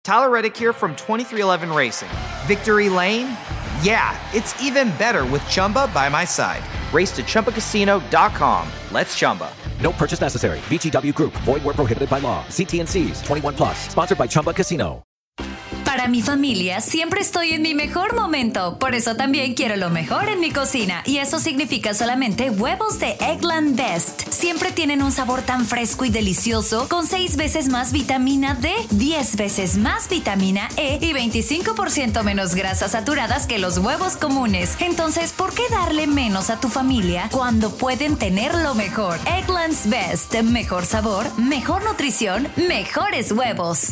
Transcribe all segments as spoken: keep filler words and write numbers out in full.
Tyler Reddick here from twenty-three eleven Racing. Victory Lane? Yeah, it's even better with Chumba by my side. Race to Chumba Casino dot com. Let's Chumba. No purchase necessary. V G W Group. Void where prohibited by law. See T and C's. twenty-one plus. Sponsored by Chumba Casino. Para mi familia siempre estoy en mi mejor momento, por eso también quiero lo mejor en mi cocina, y eso significa solamente huevos de Eggland Best. Siempre tienen un sabor tan fresco y delicioso, con seis veces más vitamina D, diez veces más vitamina E y veinticinco por ciento menos grasas saturadas que los huevos comunes. Entonces, ¿por qué darle menos a tu familia cuando pueden tener lo mejor? Eggland's Best. Mejor sabor, mejor nutrición, mejores huevos.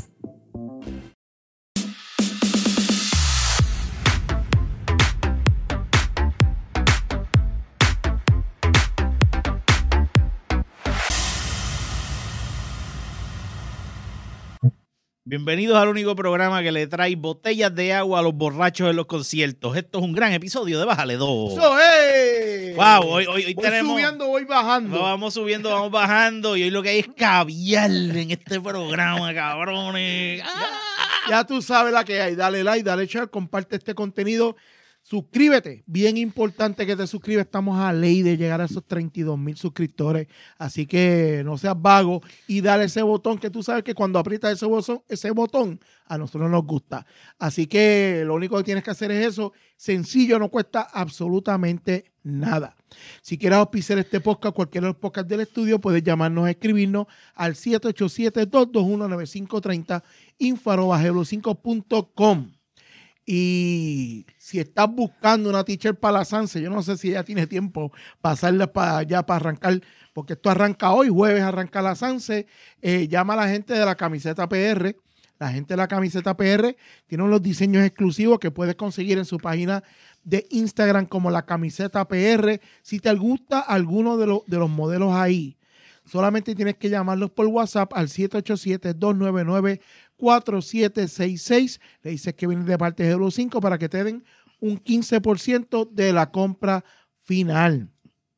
Bienvenidos al único programa que le trae botellas de agua a los borrachos en los conciertos. Esto es un gran episodio de Bájale dos. ¡Eso es! Wow, hoy, hoy, hoy voy tenemos... subiendo, voy bajando. No, vamos subiendo, vamos bajando. Y hoy lo que hay es caviar en este programa, cabrones. ¡Ah! Ya tú sabes la que hay. Dale like, dale share, comparte este contenido. Suscríbete. Bien importante que te suscribas. Estamos a ley de llegar a esos treinta y dos mil suscriptores. Así que no seas vago y dale ese botón que tú sabes que cuando aprietas ese botón, ese botón a nosotros nos gusta. Así que lo único que tienes que hacer es eso. Sencillo, no cuesta absolutamente nada. Si quieres auspiciar este podcast, cualquiera de los podcasts del estudio, puedes llamarnos a escribirnos al siete ocho siete, dos dos uno, nueve cinco tres cero info arroba geblo cinco punto com. Y si estás buscando una t-shirt para la Sanse, yo no sé si ella tiene tiempo para pasarla para allá para arrancar, porque esto arranca hoy, jueves arranca la Sanse. Eh, llama a la gente de la camiseta P R. La gente de la camiseta P R tiene unos diseños exclusivos que puedes conseguir en su página de Instagram como la camiseta P R. Si te gusta alguno de, lo, de los modelos ahí, solamente tienes que llamarlos por WhatsApp al siete ocho siete, dos nueve nueve, cuatro siete seis seis. Le dices que vienes de parte de Geblo cinco para que te den un quince por ciento de la compra final.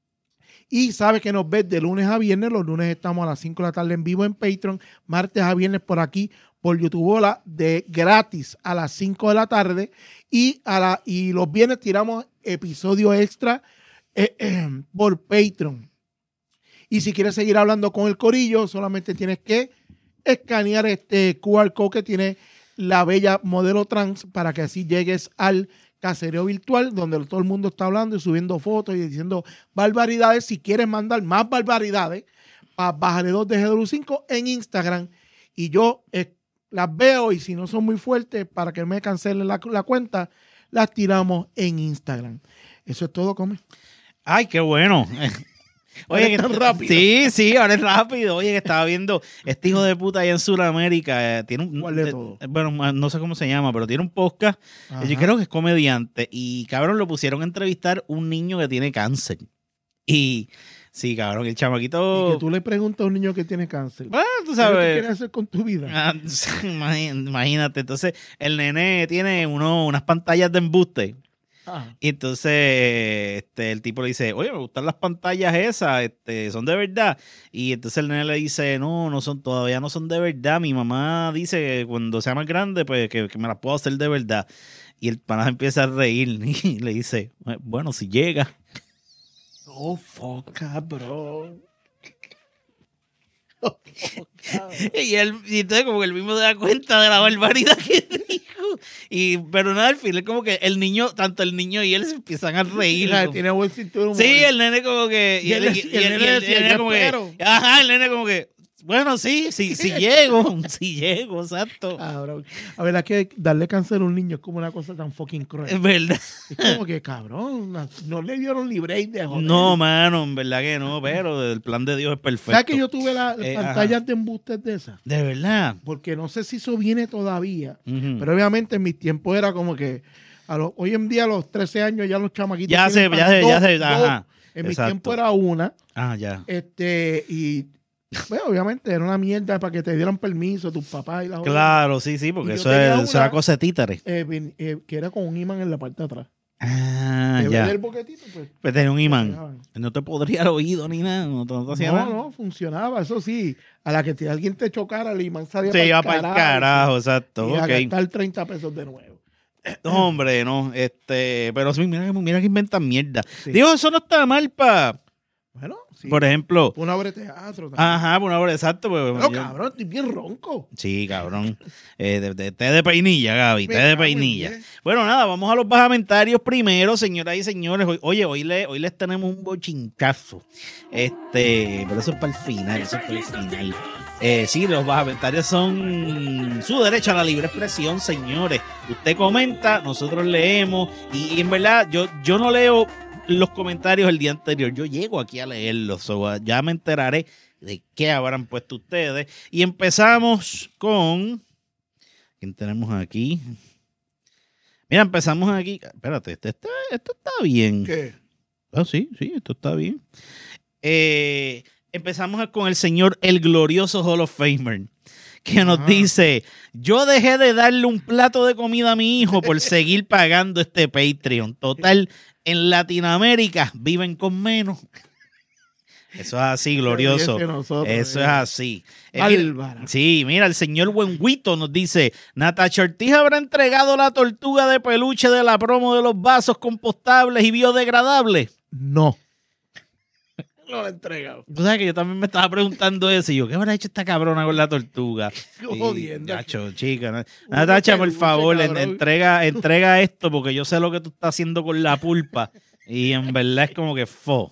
Y sabes que nos ves de lunes a viernes. Los lunes estamos a las cinco de la tarde en vivo en Patreon. Martes a viernes por aquí por YouTube Hola, de gratis a las cinco de la tarde. Y, a la, y los viernes tiramos episodio extra eh, eh, por Patreon. Y si quieres seguir hablando con el corillo, solamente tienes que escanear este Q R code que tiene la bella modelo trans para que así llegues al casereo virtual donde todo el mundo está hablando y subiendo fotos y diciendo barbaridades. Si quieres mandar más barbaridades, para Bájale dos de Geblo cinco en Instagram y yo eh, las veo, y si no son muy fuertes para que me cancelen la, la cuenta, las tiramos en Instagram. Eso es todo, Come. Ay, qué bueno. Oye, que tan rápido. Sí, sí, ahora es rápido. Oye, que estaba viendo este hijo de puta allá en Sudamérica. Eh, tiene un, ¿Cuál de eh, todo? Bueno, no sé cómo se llama, pero tiene un podcast. Ajá. Yo creo que es comediante. Y cabrón, lo pusieron a entrevistar un niño que tiene cáncer. Y sí, cabrón, el chamaquito. Y que tú le preguntas a un niño que tiene cáncer. Ah, tú ¿Qué sabes. quieres hacer con tu vida? Ah, imagínate. Entonces, el nene tiene uno, unas pantallas de embuste. Ah. Y entonces este, el tipo le dice, oye, me gustan las pantallas esas, este, son de verdad. Y entonces el nene le dice, no, no son, todavía no son de verdad. Mi mamá dice que cuando sea más grande, pues que, que me las puedo hacer de verdad. Y el pana empieza a reír y le dice, bueno, si llega. Oh, fuck, cabrón. Y él, y entonces como que el mismo se da cuenta de la barbaridad que dijo. Y, pero nada, al final como que el niño, tanto el niño y él se empiezan a reír. Mira, tiene buen cinturón. Sí, el nene como que... Y el- y el nene decía, "Yo como que... espero". Ajá, el nene como que... Bueno, sí, sí, sí llego, sí llego, exacto. Cabrón. A ver, es que darle cáncer a un niño es como una cosa tan fucking Es cruel. verdad. Es como que, cabrón, no, no le dieron libre de joder. No, mano, en verdad que no, pero el plan de Dios es perfecto. ¿Sabes que yo tuve las Eh, pantallas ajá. de embustes de esas? De verdad. Porque no sé si eso viene todavía. Ujú. Pero obviamente en mis tiempos era como que a los, hoy en día a los trece años ya los chamaquitos Ya tienen sé, ya pan- sé, ya dos, sé, dos. ajá. En mi Exacto. tiempo era una. Ah, ya. Este, y bueno, obviamente era una mierda para que te dieran permiso tus papás y las Claro, sí, sí, porque Y yo eso, tenía es, eso una- era cosa de títere. eh, ven- eh, que era con un imán en la parte de atrás. Ah, de ya. ver el boquetito, pues. Pues tenía un imán. pegaban. No te podría el oído ni nada. No, te- no te hacía No, nada. no, funcionaba, eso sí. A la que te- alguien te chocara, el imán salía Se iba para el carajo, exacto. Y a Ok. gastar treinta pesos de nuevo. No, hombre, no. Este, pero sí, mira, que- mira que inventan mierda. Sí. Digo, eso no está mal para, Bueno, sí. por ejemplo. Una obra de teatro también. Ajá, por una hora, exacto. Pues, Pero yo- cabrón, estoy bien ronco. Sí, cabrón. Eh, de, de- té de peinilla, Gaby, Me té de cago en peinilla. diez. Bueno, nada, vamos a los bajamentarios primero, señoras y señores. Hoy- Oye, hoy, le, hoy les tenemos un bochincazo. Este, pero eso es para el final, eso es para el final. Eh, sí, los bajamentarios son su derecho a la libre expresión, señores. Usted comenta, nosotros leemos, y, y en verdad, yo, yo no leo los comentarios el día anterior, yo llego aquí a leerlos, so, ya me enteraré de qué habrán puesto ustedes. Y empezamos con... ¿Quién tenemos aquí? Mira, empezamos aquí. Espérate, este está, esto está bien. ¿Qué? Ah, sí, sí, esto está bien. Eh, empezamos con el señor, el glorioso Hall of Famer, que nos Ah. dice: yo dejé de darle un plato de comida a mi hijo por seguir pagando este Patreon. Total, en Latinoamérica viven con menos. Eso es así, glorioso. Ese nosotros, Eso eh. es así. Eh, mira- Bárbara. sí, mira, el señor Buenguito nos dice: Natacha Ortiz habrá entregado la tortuga de peluche de la promo de los vasos compostables y biodegradables. No. No lo he entregado. Tú sabes que yo también me estaba preguntando eso y yo, ¿qué habrá hecho esta cabrona con la tortuga? Y, Jodiendo. Nacho, chica, na- Uno Natacha, por peluche, favor, en- cabrón. entrega, entrega esto porque yo sé lo que tú estás haciendo con la pulpa y en verdad es como que fo.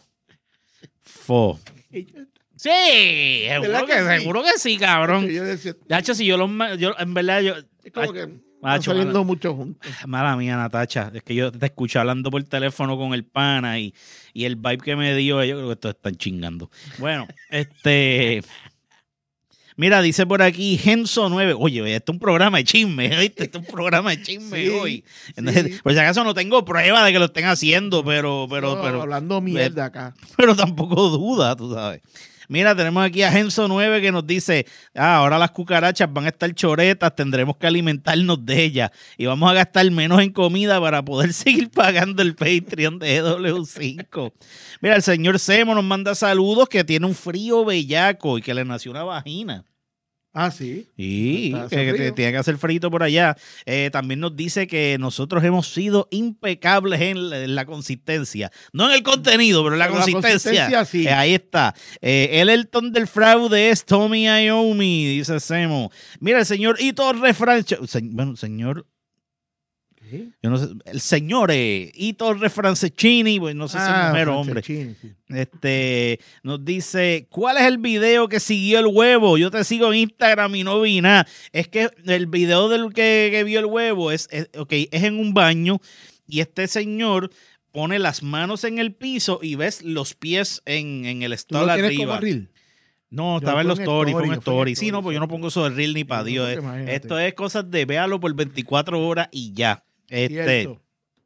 Fo. Sí, seguro ¿Verdad que, que sí? seguro que sí, cabrón. Yo decía, Nacho, si yo los ma- yo en verdad yo es como que macho, están saliendo mala, mucho juntos. mala mía, Natacha, es que yo te escuché hablando por teléfono con el pana y, y el vibe que me dio, yo creo que estos están chingando. Bueno, este mira, dice por aquí Genso nueve. Oye, este es un programa de chisme, ¿viste? Este es un programa de chisme Sí, hoy. Entonces, sí. por si acaso no tengo prueba de que lo estén haciendo, pero pero No, pero hablando mierda acá. pero tampoco duda, tú sabes. Mira, tenemos aquí a Genso nueve que nos dice: ah, ahora las cucarachas van a estar choretas, tendremos que alimentarnos de ellas y vamos a gastar menos en comida para poder seguir pagando el Patreon de E W cinco. Mira, el señor Semo nos manda saludos, que tiene un frío bellaco y que le nació una vagina. Ah, sí. Sí, Está- que, hace que frío. tiene que hacer frito por allá. Eh, también nos dice que nosotros hemos sido impecables en la, en la consistencia. No en el contenido, pero en la Pero la consistencia. consistencia, sí. Eh, ahí está. Eh, el Elton del fraude es Tommy Iommi, dice Semo. Mira, el señor Ito Refranche. Se- bueno, señor... ¿Qué? Yo no sé, el señor eh, Ito Refrancescini, pues no sé si es Ah, mujer o hombre. Franceschini, sí. Este, nos dice: ¿cuál es el video que siguió el huevo? Yo te sigo en Instagram y no vi nada. Es que el video del que, que vio el huevo es, es, okay, es en un baño y este señor pone las manos en el piso y ves los pies en, en el ¿Tú stall lo tienes arriba. como reel? No, Yo estaba en fue los en stories, fue un story, yo fue en story. Sí, no, story, pues yo no pongo eso de reel ni para No, Dios. porque eh. imagínate. Esto es cosas de véalo por veinticuatro horas y ya. Este, Cierto.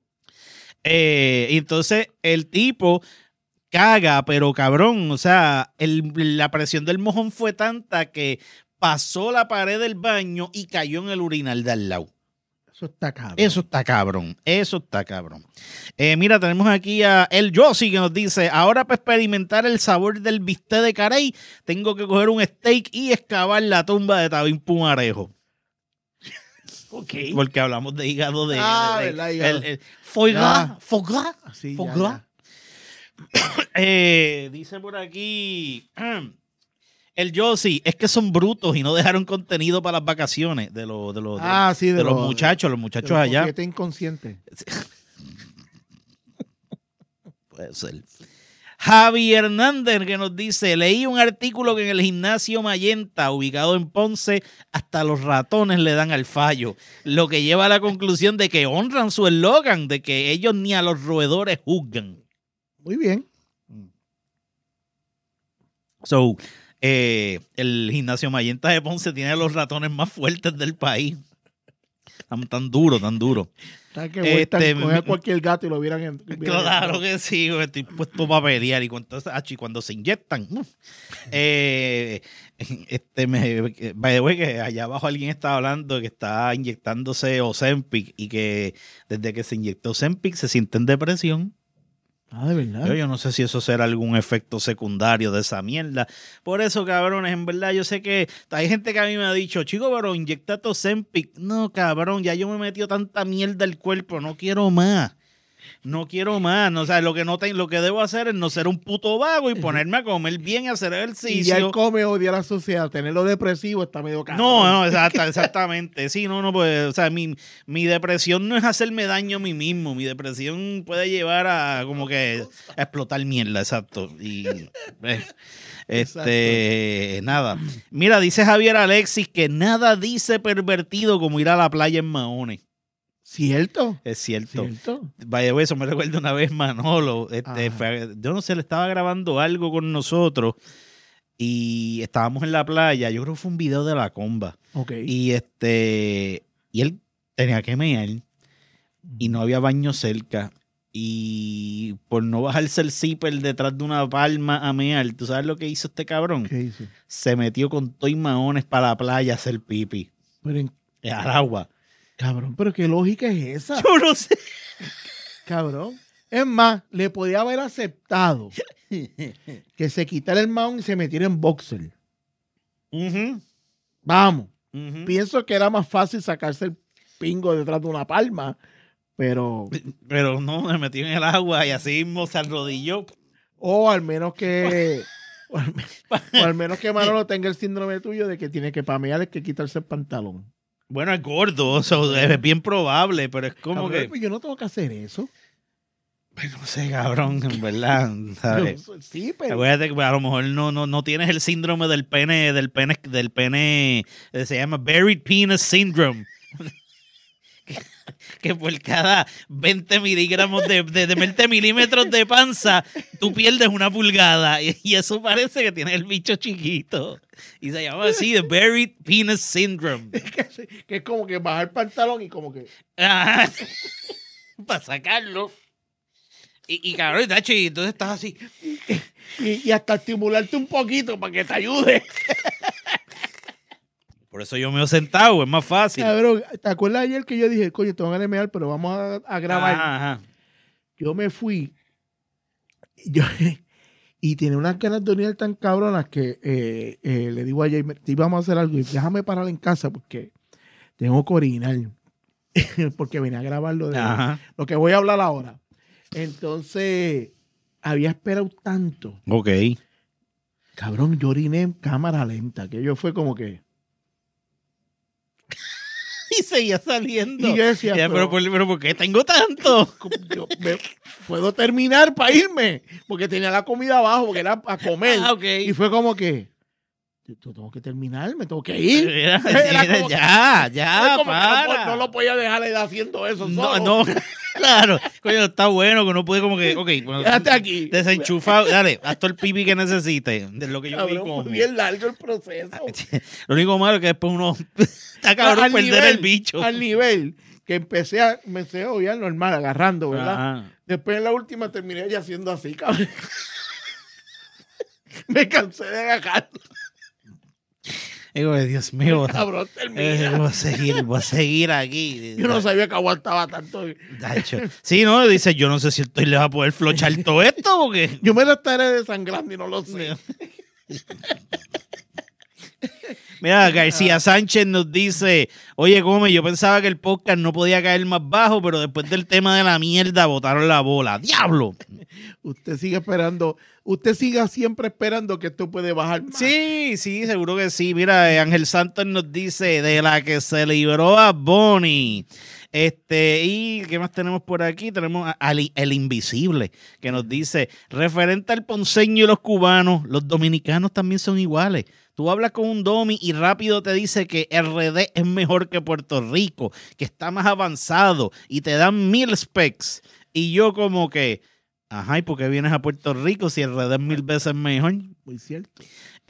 eh, y entonces el tipo caga, pero cabrón, o sea, el- la presión del mojón fue tanta que pasó la pared del baño y cayó en el urinal de al lado. Eso está cabrón. Eso está cabrón, eso está cabrón. Eh, mira, tenemos aquí a El Yossi que nos dice: ahora para experimentar el sabor del bistec de Carey, tengo que coger un steak y excavar la tumba de Tabín Pumarejo. Ok. Porque hablamos de hígado de... Ah, de- de- verdad, hígado. el- el foie gras, Ya. foie gras, Sí, foie ya, gras. Eh, dice por aquí el Yossi: es que son brutos y no dejaron contenido para las vacaciones de los de los, de- Ah, sí, de, de los los muchachos, los de muchachos los allá. coquetes inconscientes. Puede ser. Javi Hernández que nos dice: leí un artículo que en el gimnasio Mayenta, ubicado en Ponce, hasta los ratones le dan al fallo, lo que lleva a la conclusión de que honran su eslogan de que ellos ni a los roedores juzgan. Muy bien. So, eh, el gimnasio Mayenta de Ponce tiene a los ratones más fuertes del país. Tan, tan duro, tan duro. Que vueltan, Este, coger cualquier gato y lo vieran en, vieran Claro en- que sí, güey, estoy puesto para pelear. Y cuando, y cuando se inyectan, uf. eh, este, me, by the way, que allá abajo alguien estaba hablando de que está inyectándose Ozempic y que desde que se inyectó Ozempic se siente en depresión. Ah, de verdad. Yo, yo no sé si eso será algún efecto secundario de esa mierda. Por eso, cabrones, en verdad, yo sé que hay gente que a mí me ha dicho, chico, pero inyectate Ozempic. No, cabrón, ya yo me he metido tanta mierda al cuerpo, no quiero más. No quiero más. No, o sea, lo que, no te, lo que debo hacer es no ser un puto vago y ponerme a comer bien y hacer Y ya ejercicio. él come odia a la sociedad. Tenerlo depresivo está medio caro. No, no, exacta- exactamente. Sí, no, no, pues, o sea, mi, mi depresión no es hacerme daño a mí mismo. Mi depresión puede llevar a como que a explotar mierda, exacto. Y eh, este, nada. Mira, dice Javier Alexis que nada dice pervertido como ir a la playa en Mahones. ¿Cierto? Es cierto. ¿Cierto? Vaya, eso me recuerda una vez Manolo. Este, Ajá. fue- yo no sé, le estaba grabando algo con nosotros y estábamos en la playa. Yo creo que fue un video de la comba. Ok. Y este y él tenía que mear y no había baño cerca. Y por no bajarse el zipper detrás de una palma a mear, ¿tú sabes lo que hizo este cabrón? ¿Qué dice? Se metió con toy maones para la playa a hacer pipi. Pero en- Al agua. cabrón, pero qué lógica es esa, Yo no sé. cabrón. Es más, le podía haber aceptado que se quitara el maón y se metiera en boxer. Ujú, Vamos. ujú. Pienso que era más fácil sacarse el pingo detrás de una palma, pero... Pero no, me metió en el agua y así mismo se arrodilló. O al menos que... O al, me- o al menos que Manolo tenga el síndrome tuyo de que tiene que pamear, es que quitarse el pantalón. Bueno, es gordo, o sea, es bien probable, pero es como Cabrón, que... pues yo no tengo que hacer eso. Pues no sé, cabrón, en verdad, ¿sabes? Yo- sí, pero... Acuérdate que a lo mejor no, no, no tienes el síndrome del pene, del pene, del pene, eh, se llama Buried Penis Syndrome. que, que por cada veinte miligramos de, de, de veinte milímetros de panza, tú pierdes una pulgada. Y, y eso parece que tienes el bicho chiquito. Y se llama así, The Buried Penis Syndrome. que, que es como que bajar el pantalón y como que... Ajá. Para sacarlo. Y, y cabrón, Nacho, y entonces estás así. Y, y hasta estimularte un poquito para que te ayude. Por eso yo me he sentado, es más fácil. Cabrón, ¿te acuerdas ayer que yo dije, coño, te van a mear, pero vamos a, a grabar? Ajá, ajá. Yo me fui yo, y tenía unas ganas de orinar tan cabronas que eh, eh, le digo a Jay, te íbamos a hacer algo y déjame parar en casa porque tengo que orinar. Porque vine a grabar lo, de, Ajá. lo que voy a hablar ahora. Entonces, había esperado tanto. Ok. Cabrón, yo oriné en cámara lenta, que yo fue como que... Y seguía saliendo. Y yo decía, Ya, pero, pero- por- pero ¿por qué tengo tanto? como yo me- puedo terminar para irme, porque tenía la comida abajo, porque era a comer. Ah, ok. Y fue como que, yo tengo que terminar, me tengo que ir. Era- Era era- como que- ya, Es ya, como que no, para. po- no lo podía dejar ahí haciendo eso No, solo. no, claro. Coño, está bueno que uno puede como que, ok, bueno, Quédate aquí. desenchufado, dale, haz todo el pipi que necesites, de lo que yo vi Cabrón, como. fue bien largo el proceso. Lo único malo es que después uno está cabrón Al perder nivel- el bicho. Al nivel que empecé a, empecé a oír normal, agarrando, ¿verdad? Ajá. Después en la última terminé ya haciendo así, cabrón. Me cansé de agarrar. Digo, Dios mío. Cabrón, eh, termina. voy a seguir, voy a seguir aquí. Yo no sabía que aguantaba tanto. Dacho. Sí, no, dice, yo no sé si estoy le va a poder flochar todo esto porque. Yo me lo estaré desangrando y no lo sé. Mira, García Sánchez nos dice, oye, Gómez, yo pensaba que el podcast no podía caer más bajo, pero después del tema de la mierda botaron la bola. ¡Diablo! Usted sigue esperando, usted siga siempre esperando que esto puede bajar más. Sí, sí, seguro que sí. Mira, eh, Ángel Santos nos dice, de la que se libró a Bonnie. Este, y ¿qué más tenemos por aquí? Tenemos a- al el Invisible, que nos dice, referente al ponceño y los cubanos, los dominicanos también son iguales. Tú hablas con un domi y rápido te dice que R D es mejor que Puerto Rico, que está más avanzado y te dan mil specs. Y yo como que, ajá, ¿y por qué vienes a Puerto Rico si R D es mil veces mejor? Muy cierto.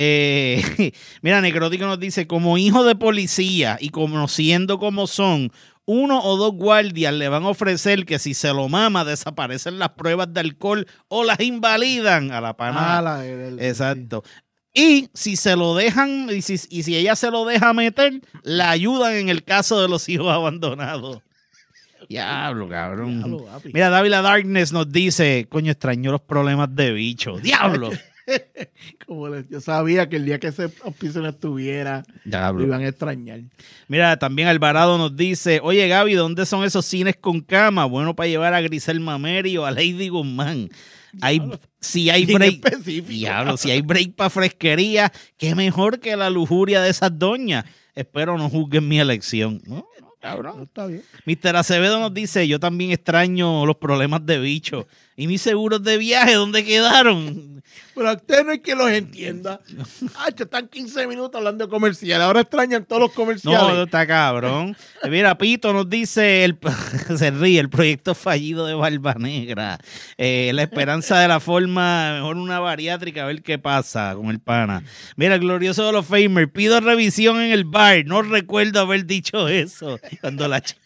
Eh, mira, Necrótico nos dice, como hijo de policía y conociendo cómo son, uno o dos guardias le van a ofrecer que si se lo mama desaparecen las pruebas de alcohol o las invalidan a la pana. Ah, la, el, el, Exacto. Y si se lo dejan, y si, y si ella se lo deja meter, la ayudan en el caso de los hijos abandonados. Diablo, cabrón. Diablo, papi. Mira, David La Darkness nos dice, coño, extraño los problemas de bicho. ¡Diablo! Como les- yo sabía que el día que ese auspicio no estuviera, lo Diablo. iban a extrañar. Mira, también Alvarado nos dice, oye, Gaby, ¿dónde son esos cines con cama? Bueno, para llevar a Grisel Mameri o a Lady Guzmán. Hay, si hay Bien break, específico. diablo, si hay break para fresquería, qué mejor que la lujuria de esas doñas. Espero no juzguen mi elección. No, no, cabrón. No, está bien. mister Acevedo nos dice, yo también extraño los problemas de bicho. ¿Y mis seguros de viaje dónde quedaron? Pero a usted no es que los entienda. Ah, están quince minutos hablando de comercial. Ahora extrañan todos los comerciales. No, está cabrón. Mira, Pito nos dice, el, se ríe, el proyecto fallido de Barba Negra. Eh, la esperanza de la forma, mejor una bariátrica, a ver qué pasa con el pana. Mira, el glorioso de los Famers, pido revisión en el bar. No recuerdo haber dicho eso. Cuando la ch-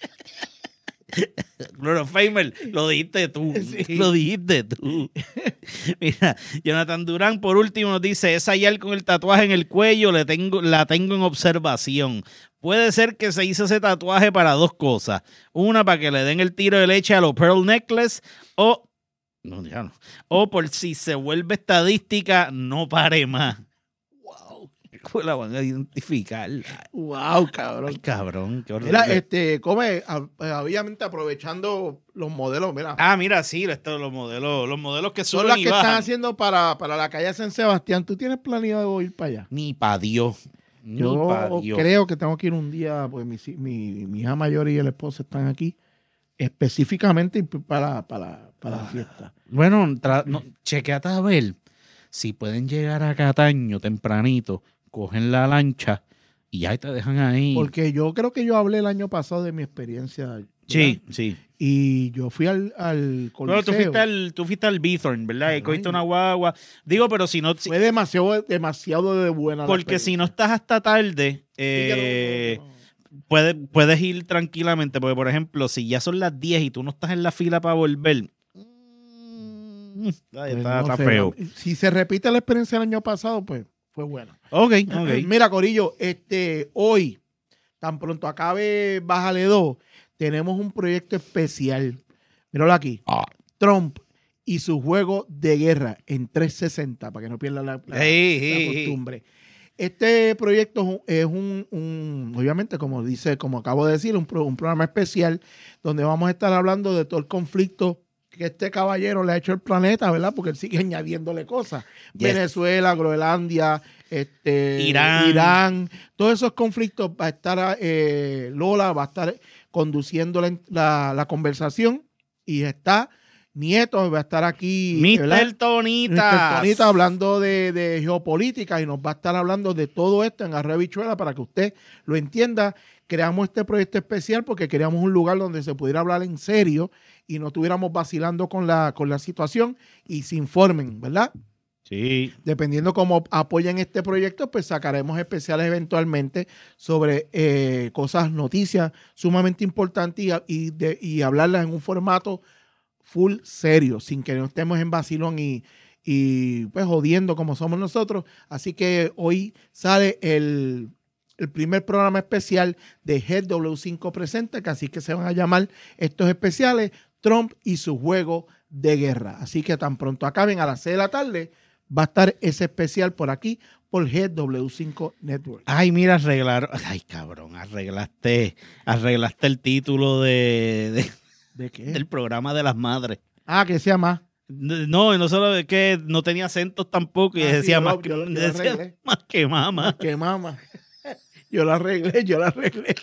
Gloro Famer, lo dijiste tú. Sí. Lo dijiste tú. Mira, Jonathan Durán, por último, nos dice: esa yal con el tatuaje en el cuello le tengo, la tengo en observación. Puede ser que se hizo ese tatuaje para dos cosas. Una, para que le den el tiro de leche a los Pearl Necklace, o, no, ya no, o por si se vuelve estadística, no pare más. Wow. ¿Cómo la van a identificar? Wow, cabrón. Ay, cabrón, qué horrible. Mira, este, come, a- obviamente aprovechando los modelos, mira. Ah, mira, sí, esto, los modelos, los modelos que son suben las y que bajan. están haciendo para, para la calle San Sebastián. ¿Tú tienes planeado ir para allá? Ni pa' Dios. Ni Yo pa' Dios. creo que tengo que ir un día, pues mi, mi, mi hija mayor y el esposo están aquí, específicamente para, para, para la fiesta. Bueno, tra- no, chequeate a ver si pueden llegar a Cataño tempranito, cogen la lancha y ya te dejan ahí. Porque yo creo que yo hablé el año pasado de mi experiencia. ¿verdad? Sí, sí. Y yo fui al, al Bueno, tú Coliseo. fuiste al, tú fuiste al Bithorn, ¿verdad? Y cogiste una guagua. Digo, pero si no... si- Fue demasiado, demasiado de buena la porque si no experiencia. estás hasta tarde, Sí, que no, eh, no, no. Puedes, puedes ir tranquilamente. Porque, por ejemplo, si ya son las diez y tú no estás en la fila para volver... mm, ay, Pues está, no está sé, feo. Si se repite la experiencia del año pasado, pues fue buena. Ok, ok. Mira, Corillo, este, hoy, tan pronto acabe Bájale dos, tenemos un proyecto especial. Míralo aquí. Ah. Trump y su juego de guerra en trescientos sesenta, para que no pierdan la, la- Hey, la hey, hey. costumbre. Este proyecto es un, un- obviamente, como dice, como acabo de decir, un, pro- un programa especial donde vamos a estar hablando de todo el conflicto que este caballero le ha hecho al planeta, ¿verdad? Porque él sigue añadiéndole cosas. Yes. Venezuela, Groenlandia, este, Irán. Irán, todos esos conflictos va a estar, eh, Lola va a estar conduciendo la, la- la conversación y está Nieto, va a estar aquí. ¿verdad? mister Tonitas. mister Tonita hablando de, de geopolítica y nos va a estar hablando de todo esto en Arre Bichuela para que usted lo entienda. Creamos este proyecto especial porque queríamos un lugar donde se pudiera hablar en serio y no estuviéramos vacilando con la, con la situación y se informen, ¿verdad? Sí. Dependiendo cómo apoyen este proyecto, pues sacaremos especiales eventualmente sobre eh, cosas, noticias sumamente importantes y, y, de- y hablarlas en un formato full serio, sin que no estemos en vacilón y, y pues jodiendo como somos nosotros. Así que hoy sale el, el primer programa especial de G W cinco Presenta, que así que se van a llamar estos especiales, Trump y su juego de guerra. Así que tan pronto acaben a las seis de la tarde, va a estar ese especial por aquí, por G W cinco Network. Ay, mira, arreglaron. Ay, cabrón, arreglaste, arreglaste el título de, de- ¿De qué? del programa de las madres. Ah, que sea más. No, y no solo es que no tenía acentos tampoco, y Ah, sí, decía, yo más, lo- que, yo lo- yo lo decía arreglé. más que mama. Que mama. Yo la arreglé, yo la arreglé.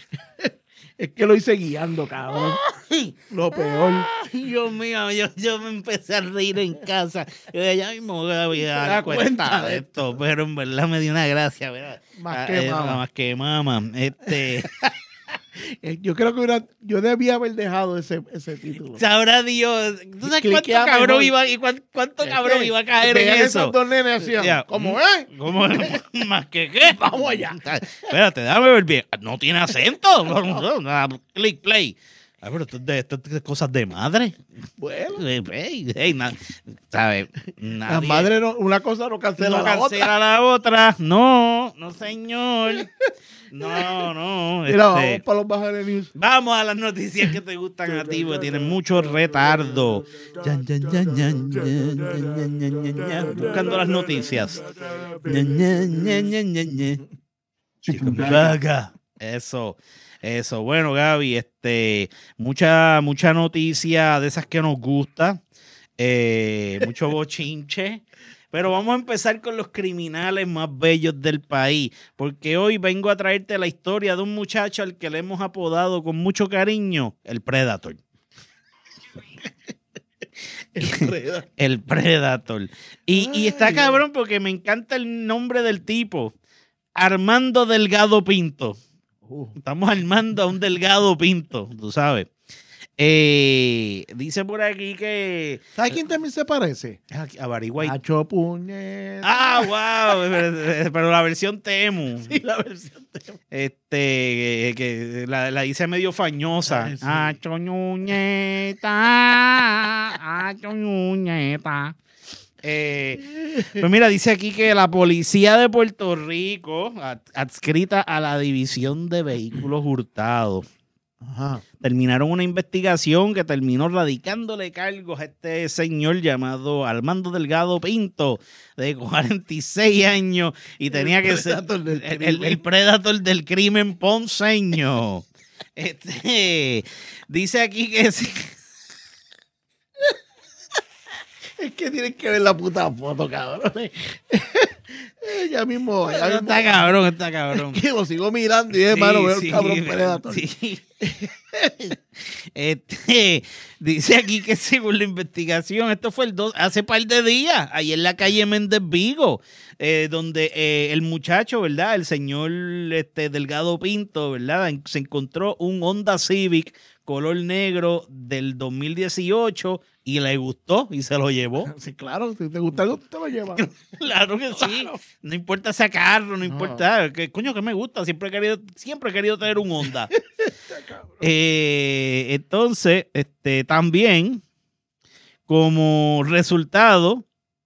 Es que lo hice guiando, cabrón. Lo peor. Ay, Dios mío, yo, yo me empecé a reír en casa. Yo de allá mismo me voy a da dar cuenta, cuenta de de esto, pero en verdad me dio una gracia, ¿verdad? Más Ah, que eh, mama. Más que mama. Este... Yo creo que una, yo debía haber dejado ese, ese título. Sabrá Dios. ¿Tú sabes cuánto Cliquea cabrón mejor. iba, y cuánto, cuánto Es cabrón que iba a caer vean en esos eso? dos nenes hacían, Ya, ¿cómo mm, es? ¿Cómo es? ¿Más que qué? Vamos allá. Espérate, déjame ver bien. No tiene acento. Click, play. Ah, pero esto es de, esto es de cosas de madre. Bueno, Hey, hey, na- ¿sabes? la Nadie- madre, no, una cosa no cancela no la cancela otra. la otra. No, no, señor. No, no. Mira, vamos este, para los bajares news. Vamos a las noticias que te gustan a ti, porque tienen mucho retardo. Yan, yan, yan, yan, yan, yan, yan, yan, yan, yan. Buscando las noticias. Yan, yan, yan, yan, yan, yan. Chicabaga. Eso, eso. Bueno, Gaby, este, mucha, mucha noticia de esas que nos gusta. Eh, mucho bochinche. Pero vamos a empezar con los criminales más bellos del país, porque hoy vengo a traerte la historia de un muchacho al que le hemos apodado con mucho cariño el Predator. El Predator. El Predator. Y, y está cabrón porque me encanta el nombre del tipo. Armando Delgado Pinto. Uh, Estamos armando a un Delgado Pinto, tú sabes. Eh, dice por aquí que... ¿Sabes quién también se parece? Ah, Averigua. Nacho Puñeta. Ah, wow, pero, pero la versión Temu. Sí, la versión de... Este, que la, la hice medio fañosa. Ay, sí. Ah, choñuñeta. Ah, choñuñeta. Eh, pues mira, dice aquí que la policía de Puerto Rico, ad- adscrita a la División de Vehículos Hurtados, Ajá. terminaron una investigación que terminó radicándole cargos a este señor llamado Armando Delgado Pinto, de cuarenta y seis años, y tenía que ser Predator del el, el, crimen. el predator del crimen ponceño. Este, dice aquí que sí. Es que tienen que ver la puta foto, cabrón. Ya mismo, ya mismo. Está cabrón, está cabrón. Que lo sigo mirando y hermano, Sí, veo sí, el cabrón Predator. sí. Este, dice aquí que según la investigación, esto fue el dos, hace par de días, ahí en la calle Méndez Vigo, eh, donde eh, el muchacho, ¿verdad? El señor este, Delgado Pinto, ¿verdad? En- se encontró un Honda Civic color negro del dos mil dieciocho y le gustó y se lo llevó. Sí, claro, si te gusta algo, te lo llevas. Claro que sí. No importa sacarlo, no importa. Que, coño, que me gusta. Siempre he querido, siempre he querido tener un Honda. Eh, entonces, este, también, como resultado,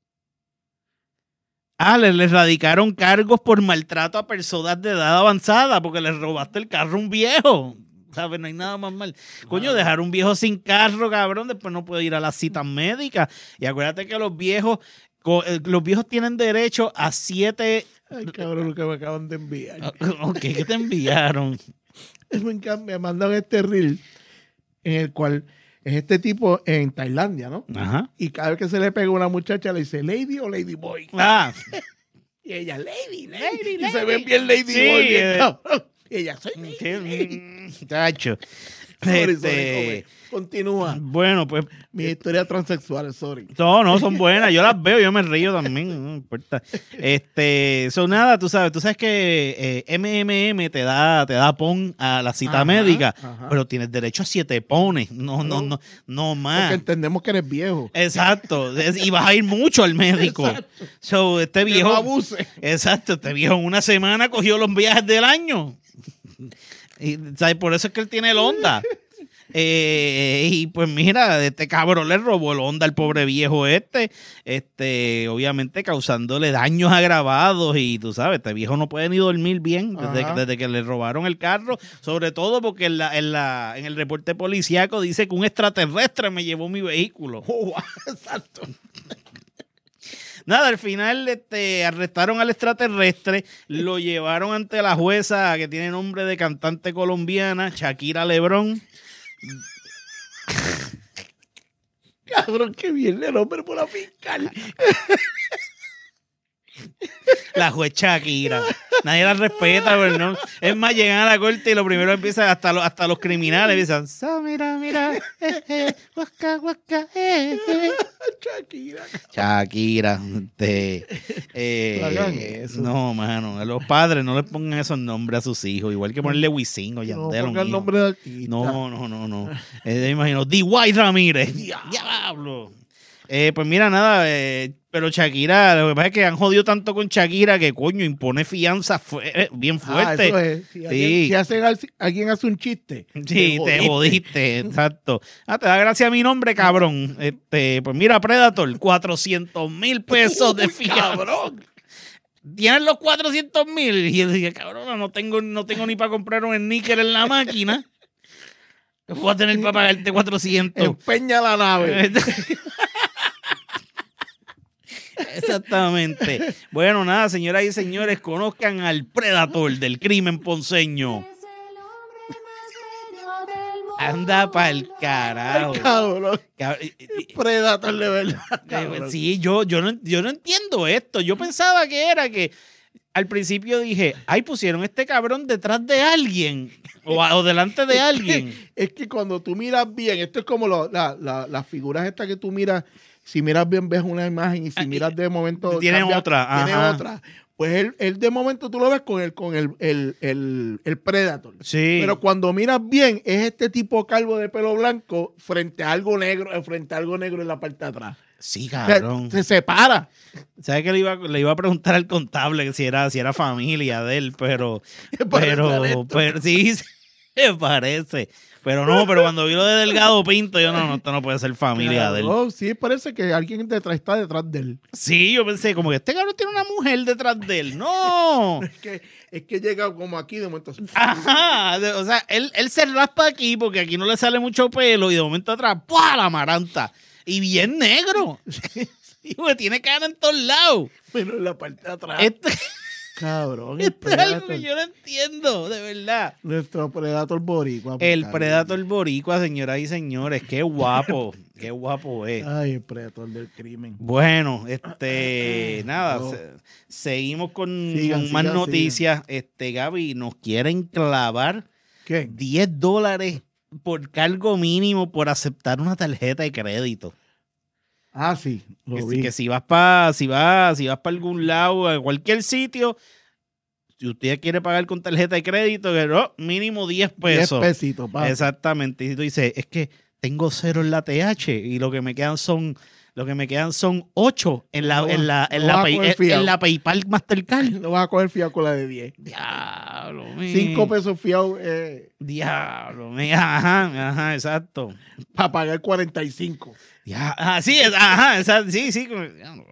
ah, le, le radicaron cargos por maltrato a personas de edad avanzada porque le robaste el carro a un viejo. ¿Sabes? No hay nada más mal. Coño, dejar un viejo sin carro, cabrón, después no puede ir a las citas médicas. Y acuérdate que los viejos, co- eh, los viejos tienen derecho a siete... Ay, cabrón, lo que me acaban de enviar. Ok, ¿qué te enviaron? Me encanta, me mandan este reel en el cual es este tipo en Tailandia, ¿no? Ajá. Y cada vez que se le pega a una muchacha le dice lady o lady boy. Ah, Y ella, lady, lady. Lady, y lady. se ven bien lady Sí, boy, bien eh. cabrón. Y ella, soy lady. qué chacho. Sorry, sorry, Este, come. Continúa. bueno, pues Mi historia transexual, sorry. no, no, son buenas. Yo las veo, yo me río también, no importa. Este, son nada, tú sabes, tú sabes que eh, M M M te da, te da pon a la cita Ajá, médica, ajá. pero tienes derecho a siete pones, no, no, no, no Porque más. entendemos que eres viejo. Exacto, es- y vas a ir mucho al médico. So, este Que viejo, no abuse. exacto, este viejo en una semana cogió los viajes del año. Y, ¿sabes? Por eso es que él tiene el Honda. Eh, y pues mira, este cabrón le robó el Honda al pobre viejo este, este, obviamente causándole daños agravados y tú sabes, este viejo no puede ni dormir bien desde, Ajá. desde que le robaron el carro, sobre todo porque en, la, en, la, en el reporte policíaco dice que un extraterrestre me llevó mi vehículo. Oh, exacto. Nada, al final este, arrestaron al extraterrestre, lo llevaron ante la jueza que tiene nombre de cantante colombiana, Shakira Lebrón. Cabrón, que viene el hombre por la fiscal. La juez Shakira. Nadie la respeta, pero no. Es más, llegan a la corte y lo primero empieza hasta los, hasta los criminales empiezan, "So, mira, mira, eh, eh, guaca, guaca, eh, eh". Shakira. Shakira, este, eh, No hagan eso. no, mano, a los padres no le pongan esos nombres a sus hijos, igual que ponerle Wisin o No Yandel. a un pongan hijo. nombre de artista. No, no, no, no. Eh, me imagino, D. White Ramírez. Diablo. Eh, pues mira, nada, eh, pero Shakira, lo que pasa es que han jodido tanto con Shakira que coño, impone fianza fue, eh, bien Ah, fuerte. eso es. Si, Sí. alguien, si hacen- alguien hace un chiste. Sí, te jodiste, exacto. Ah, te da gracia mi nombre, cabrón. Este, pues mira, Predator, cuatrocientos mil pesos de Uy, fianza. cabrón. Tienes los cuatrocientos mil. Y yo dije, cabrón, no tengo, no tengo ni para comprar un sneaker en la máquina. Voy a tener para pagarte cuatrocientos. Empeña la nave. Exactamente. Bueno, nada, señoras y señores, conozcan al Predator del crimen ponceño. Anda pa'l carajo. Cabrón. Cab- y- y- Predator de verdad. eh, cabrón. Sí, yo, yo, no, yo no entiendo esto. Yo pensaba que era que al principio dije, ay, pusieron este cabrón detrás de alguien o, a- o delante de alguien. Es que cuando tú miras bien, esto es como lo- la- la- las figuras estas que tú miras, si miras bien ves una imagen y si Ah, miras de momento tiene cambia- otra, tiene ajá. otra. Pues él, él de momento tú lo ves con el, con el, el, el, el Predator. Sí. Pero cuando miras bien, es este tipo calvo de pelo blanco frente a algo negro, eh, frente a algo negro en la parte de atrás. Sí, O sea, cabrón. se separa. ¿Sabes que le iba, le iba a preguntar al contable que si era, si era familia de él? Pero, parece pero, Ernesto. pero sí, se parece. Pero no, pero cuando vi lo de Delgado Pinto, yo no, no, esto no puede ser familia de él. Claro, sí, parece que alguien detrás está detrás de él. Sí, yo pensé, como que este cabrón tiene una mujer detrás de él. ¡No! Es que, es que llega como aquí de momento. Ajá. de- O sea, él, él se raspa aquí porque aquí no le sale mucho pelo y de momento atrás, ¡pua! La maranta. Y bien negro. Sí, porque tiene cara en todos lados. Pero en la parte de atrás. Este, Cabrón. El esto es algo Predator. que yo no entiendo, de verdad. Nuestro Predator boricua. El puta. Predator boricua, señoras y señores, qué guapo, qué guapo es. Ay, el Predator del crimen. Bueno, este, nada, No. se- seguimos con, Sigan, con más sigan, noticias. Este, Gaby, nos quieren clavar ¿Qué? diez dólares por cargo mínimo por aceptar una tarjeta de crédito. Ah, sí, lo Que, si- vi. que si vas para si vas, si vas para algún lado, a cualquier sitio, si usted quiere pagar con tarjeta de crédito, que no, mínimo diez pesos. diez pesitos, pa. Exactamente. Y tú dices, es que tengo cero en la T H y lo que me quedan son, lo que me quedan son ocho en la, No, en la, en no la, vas a Pay- coger en- fiado. en la PayPal Mastercard. No vas a coger fiado con la de diez. Diablo, mío. Cinco pesos fiado eh, Diablo, mío. Ajá, ajá, exacto. para pagar cuarenta y cinco. Ya, ajá, sí, es- ajá, exacto, sí, sí. como-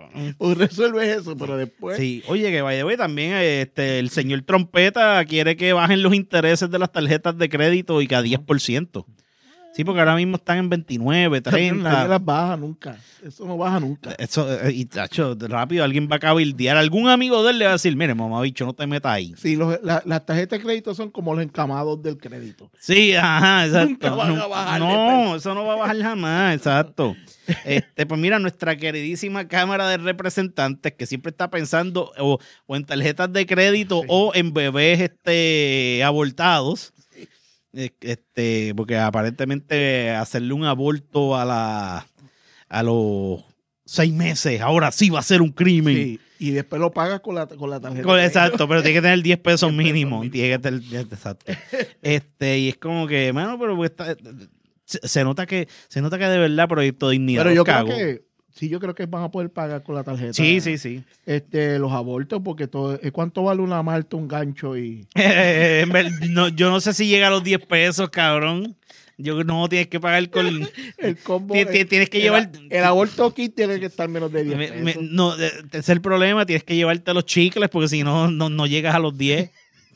O resuelves eso, pero después. Sí, oye, que vaya, güey, también este, el señor Trompeta quiere que bajen los intereses de las tarjetas de crédito y que a diez por ciento. Sí, porque ahora mismo están en veintinueve, Nadie treinta. las baja nunca. Eso no baja nunca. Eso, eh, y tacho, rápido, alguien va a cabildear. Algún amigo de él le va a decir, mire, mamabicho, no te metas ahí. Sí, los- la- las tarjetas de crédito son como los encamados del crédito. Sí, ajá, exacto. Nunca van a No, bajar de no, precio. eso no va a bajar jamás, exacto. Este, pues mira, nuestra queridísima Cámara de Representantes, que siempre está pensando o, o en tarjetas de crédito Sí. o en bebés este, abortados. Eh, Este, porque aparentemente hacerle un aborto a la a los seis meses, ahora sí va a ser un crimen. Sí, y después lo pagas con la, con la tarjeta. Con- de crédito. exacto, pero tiene que tener diez pesos diez pesos mínimo. mínimo. Tiene que tener, exacto. Este, y es como que, mano, pero pues está- se, se nota que, se nota que de verdad Proyecto Dignidad Pero los yo cagó. creo que, sí, yo creo que van a poder pagar con la tarjeta. Sí, sí, sí. Este, los abortos, porque todo, eh, ¿cuánto vale una malta, un gancho y En ver- no, yo no sé si llega a los diez pesos, cabrón. Yo no, tienes que pagar con... el combo? Ti- ti- eh, tienes que el, llevar- el aborto kit tiene que estar menos de diez me- pesos. me- no, eh, ese es el problema, tienes que llevarte los chicles porque si no, no, no llegas a los diez.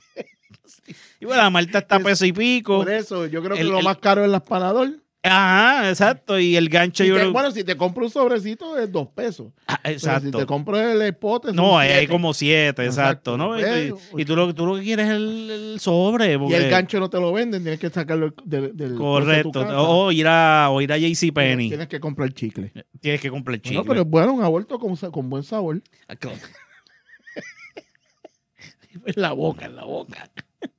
Y bueno, la malta está a peso y pico. Por eso, yo creo que el- lo el- más caro es el aspanador. Ajá, exacto. Y el gancho Si yo te- creo- bueno, si te compro un sobrecito es dos pesos. Ah, Pero exacto. si te compro el pote son No, hay, hay siete. como siete, exacto. Exacto. ¿no? Y, Eh, y- y tú, lo, tú lo que quieres es el, el sobre. Y porque- el gancho no te lo venden, tienes que sacarlo del, del Correcto. de tu casa. O ir a, o ir a JCPenney. Tienes que comprar chicle. Tienes que comprar chicle. No, pero es bueno, un aborto con, sa- con buen sabor. Ah, claro. En la boca, en la boca.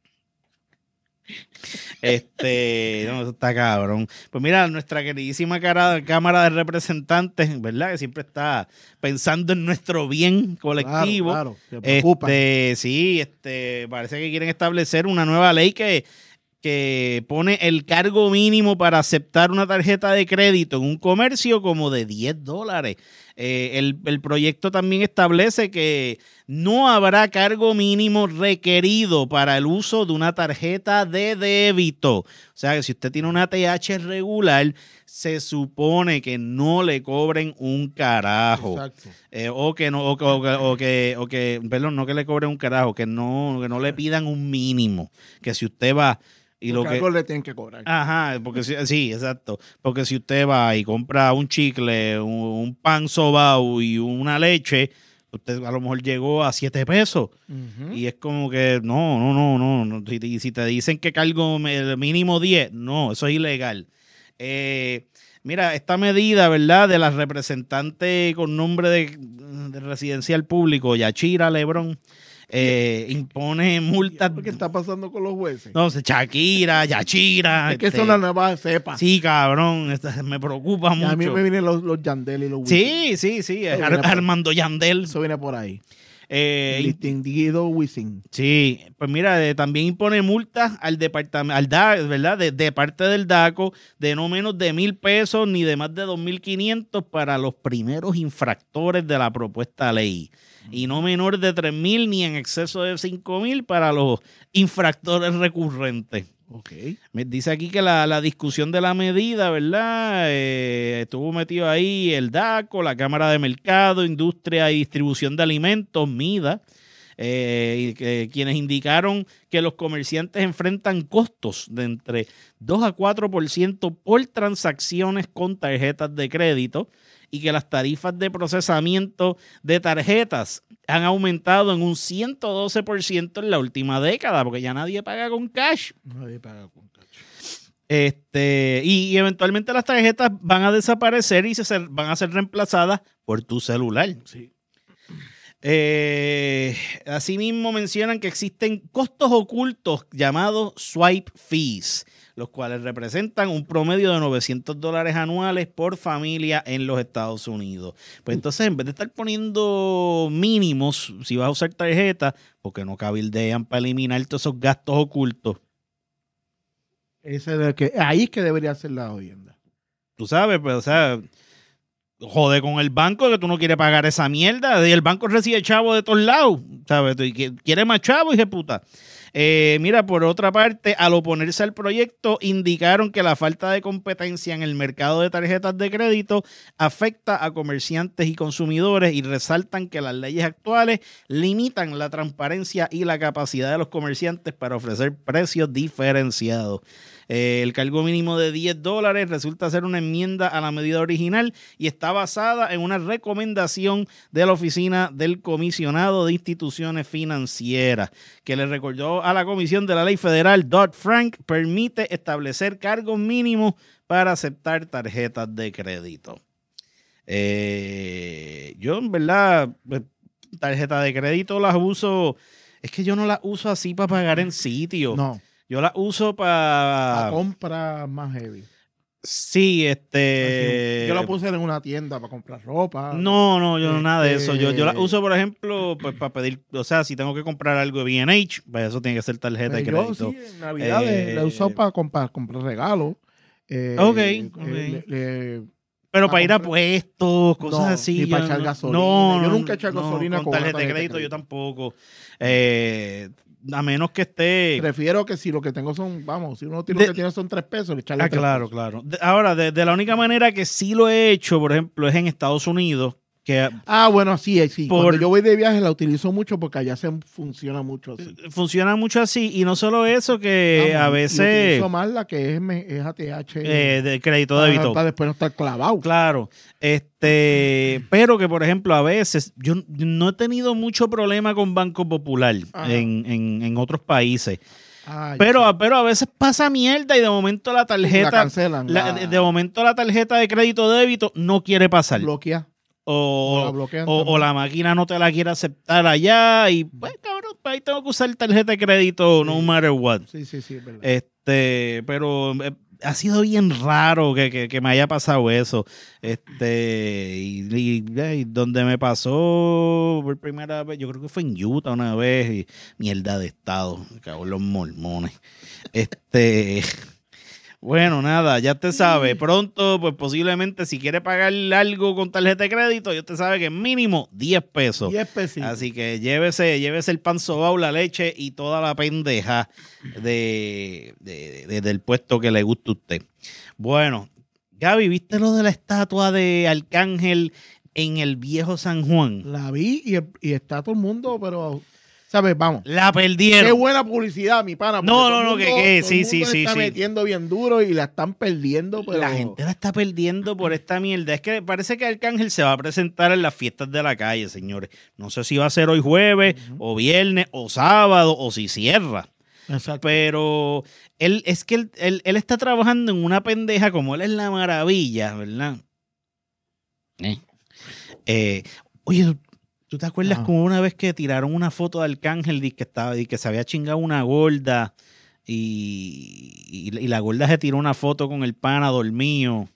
Este, no, eso está cabrón. Pues mira, nuestra queridísima cara, Cámara de Representantes, ¿verdad? Que siempre está pensando en nuestro bien colectivo. Claro, claro, se preocupan. Este, sí, este, parece que quieren establecer una nueva ley que, que pone el cargo mínimo para aceptar una tarjeta de crédito en un comercio como de diez dólares. Eh, el, el proyecto también establece que no habrá cargo mínimo requerido para el uso de una tarjeta de débito. O sea, que si usted tiene una T H regular, se supone que no le cobren un carajo. Exacto. Eh, o que no, o, que- o que, o que, o que, perdón, no que le cobren un carajo, que no, que no le pidan un mínimo. Que si usted va y lo Porque que algo le tienen que cobrar. Ajá, porque si- sí, exacto. Porque si usted va y compra un chicle, un, un pan sobao y una leche, usted a lo mejor llegó a siete pesos. Ujú. Y es como que, no, no, no, no. no. Si, te- si te dicen que cargo el mínimo diez, no, eso es ilegal. Eh, mira, esta medida, ¿verdad? De la representante con nombre de, de residencial público, Yachira Lebrón, eh, impone multas. ¿Qué está pasando con los jueces? No sé, Shakira, Yachira. es que este, son las nuevas cepas. Sí, cabrón, esta- me preocupa Y a mí mucho. me vienen los, los Yandel y los Wisin. Sí, sí, sí, Eso Ar- viene por- Armando Yandel. Eso viene por ahí. Eh, El distinguido Wisin. Sí, pues mira, eh, también impone multas al departamento, al D A C, ¿verdad? De, de parte del DACO de no menos de mil pesos ni de más de dos mil quinientos para los primeros infractores de la propuesta ley. Y no menor de tres mil ni en exceso de cinco mil para los infractores recurrentes. Ok. Me dice aquí que la, la discusión de la medida, ¿verdad? Eh, estuvo metido ahí el DACO, la Cámara de Mercado, Industria y Distribución de Alimentos, MIDA, eh, y que, quienes indicaron que los comerciantes enfrentan costos de entre dos a cuatro por ciento por transacciones con tarjetas de crédito y que las tarifas de procesamiento de tarjetas han aumentado en un ciento doce por ciento en la última década, porque ya nadie paga con cash. Nadie paga con cacho. Este, y, y eventualmente las tarjetas van a desaparecer y se ser- van a ser reemplazadas por tu celular. Sí. Eh, asimismo mencionan que existen costos ocultos llamados swipe fees, los cuales representan un promedio de novecientos dólares anuales por familia en los Estados Unidos. Pues entonces, en vez de estar poniendo mínimos, si vas a usar tarjeta, porque no cabildean para eliminar todos esos gastos ocultos. Ese de que, ahí es que debería ser la jodienda. Tú sabes, pues, o sea, jode con el banco que tú no quieres pagar esa mierda. Y el banco recibe chavo de todos lados, ¿sabes? Y que quiere más chavo, hija de puta. Eh, mira, por otra parte, al oponerse al proyecto, indicaron que la falta de competencia en el mercado de tarjetas de crédito afecta a comerciantes y consumidores y resaltan que las leyes actuales limitan la transparencia y la capacidad de los comerciantes para ofrecer precios diferenciados. Eh, el cargo mínimo de diez dólares resulta ser una enmienda a la medida original y está basada en una recomendación de la Oficina del Comisionado de Instituciones Financieras, que le recordó a la Comisión de la Ley Federal Dodd-Frank permite establecer cargos mínimos para aceptar tarjetas de crédito. Eh, yo, en verdad, tarjeta de crédito las uso, es que yo no las uso así para pagar en sitio. No. Yo la uso La para... compra más heavy. Sí, este... Yo la puse en una tienda para comprar ropa. No, no, yo no nada de Este- eso. Yo, yo la uso, por ejemplo, pues para pedir... O sea, si tengo que comprar algo de B and H, pues eso tiene que ser tarjeta de Pues yo crédito. sí, en Navidad Eh, la he usado para comprar, comprar regalos. Eh, Ok, eh, ok. le- le- Pero para para ir a comprar- puestos, cosas No, así. ni para yo echar no- gasolina. No, Yo nunca he echado no, gasolina con con una tarjeta de tarjeta de crédito. Yo crédito. tampoco. Eh, a menos que esté... Prefiero que si lo que tengo son, vamos, si uno tiene De- lo que tiene son tres pesos, le echarle Ah, tres claro, pesos. claro. De- ahora, de, de la única manera que sí lo he hecho, por ejemplo, es en Estados Unidos, que Ah, bueno, sí, sí. Por- Cuando yo voy de viaje la utilizo mucho porque allá se funciona mucho así. funciona mucho así. Y no solo eso, que Vamos, a y veces... utilizo más la que es, me- es A T H. eh, de crédito para, débito. para después no estar clavado. Claro, este, pero que por ejemplo a veces yo no he tenido mucho problema con Banco Popular Ajá. en, en, en otros países, Ay, pero, sí. pero a veces pasa mierda y de momento la La tarjeta, cancelan. la- la- de, de momento la tarjeta de crédito débito no quiere pasar. bloquea. o, O la bloquean o, también. o la máquina no te la quiere aceptar allá y pues cabrón, pues, ahí tengo que usar tarjeta de crédito no matter what. Sí, sí, sí, es verdad. Este, pero eh, ha sido bien raro que, que, que me haya pasado eso. Este, y, y, y donde me pasó por primera vez, yo creo que fue en Utah una vez, y mierda de estado, me cago en los mormones. Este, bueno, nada, ya te sabe, pronto, pues posiblemente si quiere pagar algo con tarjeta de crédito, ya te sabe que mínimo diez pesos. diez pesitos. Así que llévese, llévese el pan sobao, la leche y toda la pendeja de, de, de- del puesto que le guste a usted. Bueno, Gaby, ¿viste lo de la estatua de Arcángel en el viejo San Juan? La vi y, y está todo el mundo, pero, ¿sabes? Vamos. La Qué perdieron. buena publicidad, mi pana. porque No, todo no, el no, mundo- que- que todo sí, el sí, mundo sí, está sí. metiendo bien duro y la están perdiendo, pero... La gente la está perdiendo por esta mierda. Es que parece que Arcángel se va a presentar en las fiestas de la calle, señores. No sé si va a ser hoy jueves, o viernes, o sábado, o si cierra. Exacto. Pero él es que él, él, él está trabajando en una pendeja como él es la maravilla, ¿verdad? Eh. Eh, oye, ¿tú te acuerdas Ajá. como una vez que tiraron una foto de Arcángel y que estaba y que se había chingado una gorda y, y, y la gorda se tiró una foto con el pana dormido?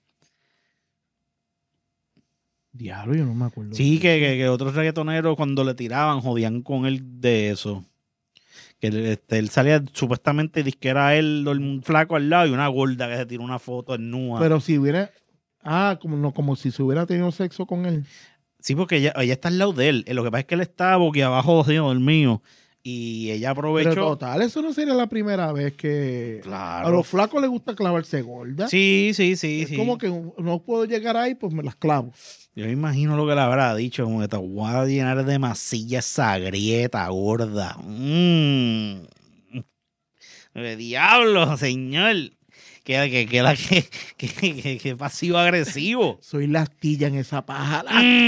Diablo, yo no me acuerdo. Sí, que, que, que otros reggaetoneros cuando le tiraban jodían con él de eso. Que él, este, él salía supuestamente dice que era él un flaco al lado y una gorda que se tiró una foto en nua. Pero si hubiera... Ah, como, no, como si se hubiera tenido sexo con él. Sí, porque ella, ella está al lado de él. Lo que pasa es que él está boquiabajo así, dormido. Y ella aprovechó. Pero total, eso no sería la primera vez que... Claro. A los flacos les gusta clavarse gorda. Sí, sí, sí. Es sí. como que no puedo llegar ahí, pues me las clavo. Yo me imagino lo que le habrá dicho, como que te voy a llenar de masilla esa grieta gorda. Mmm. Diablo, señor. Que, que, que, la- que, que, que- que pasivo agresivo. Soy la astilla en esa paja.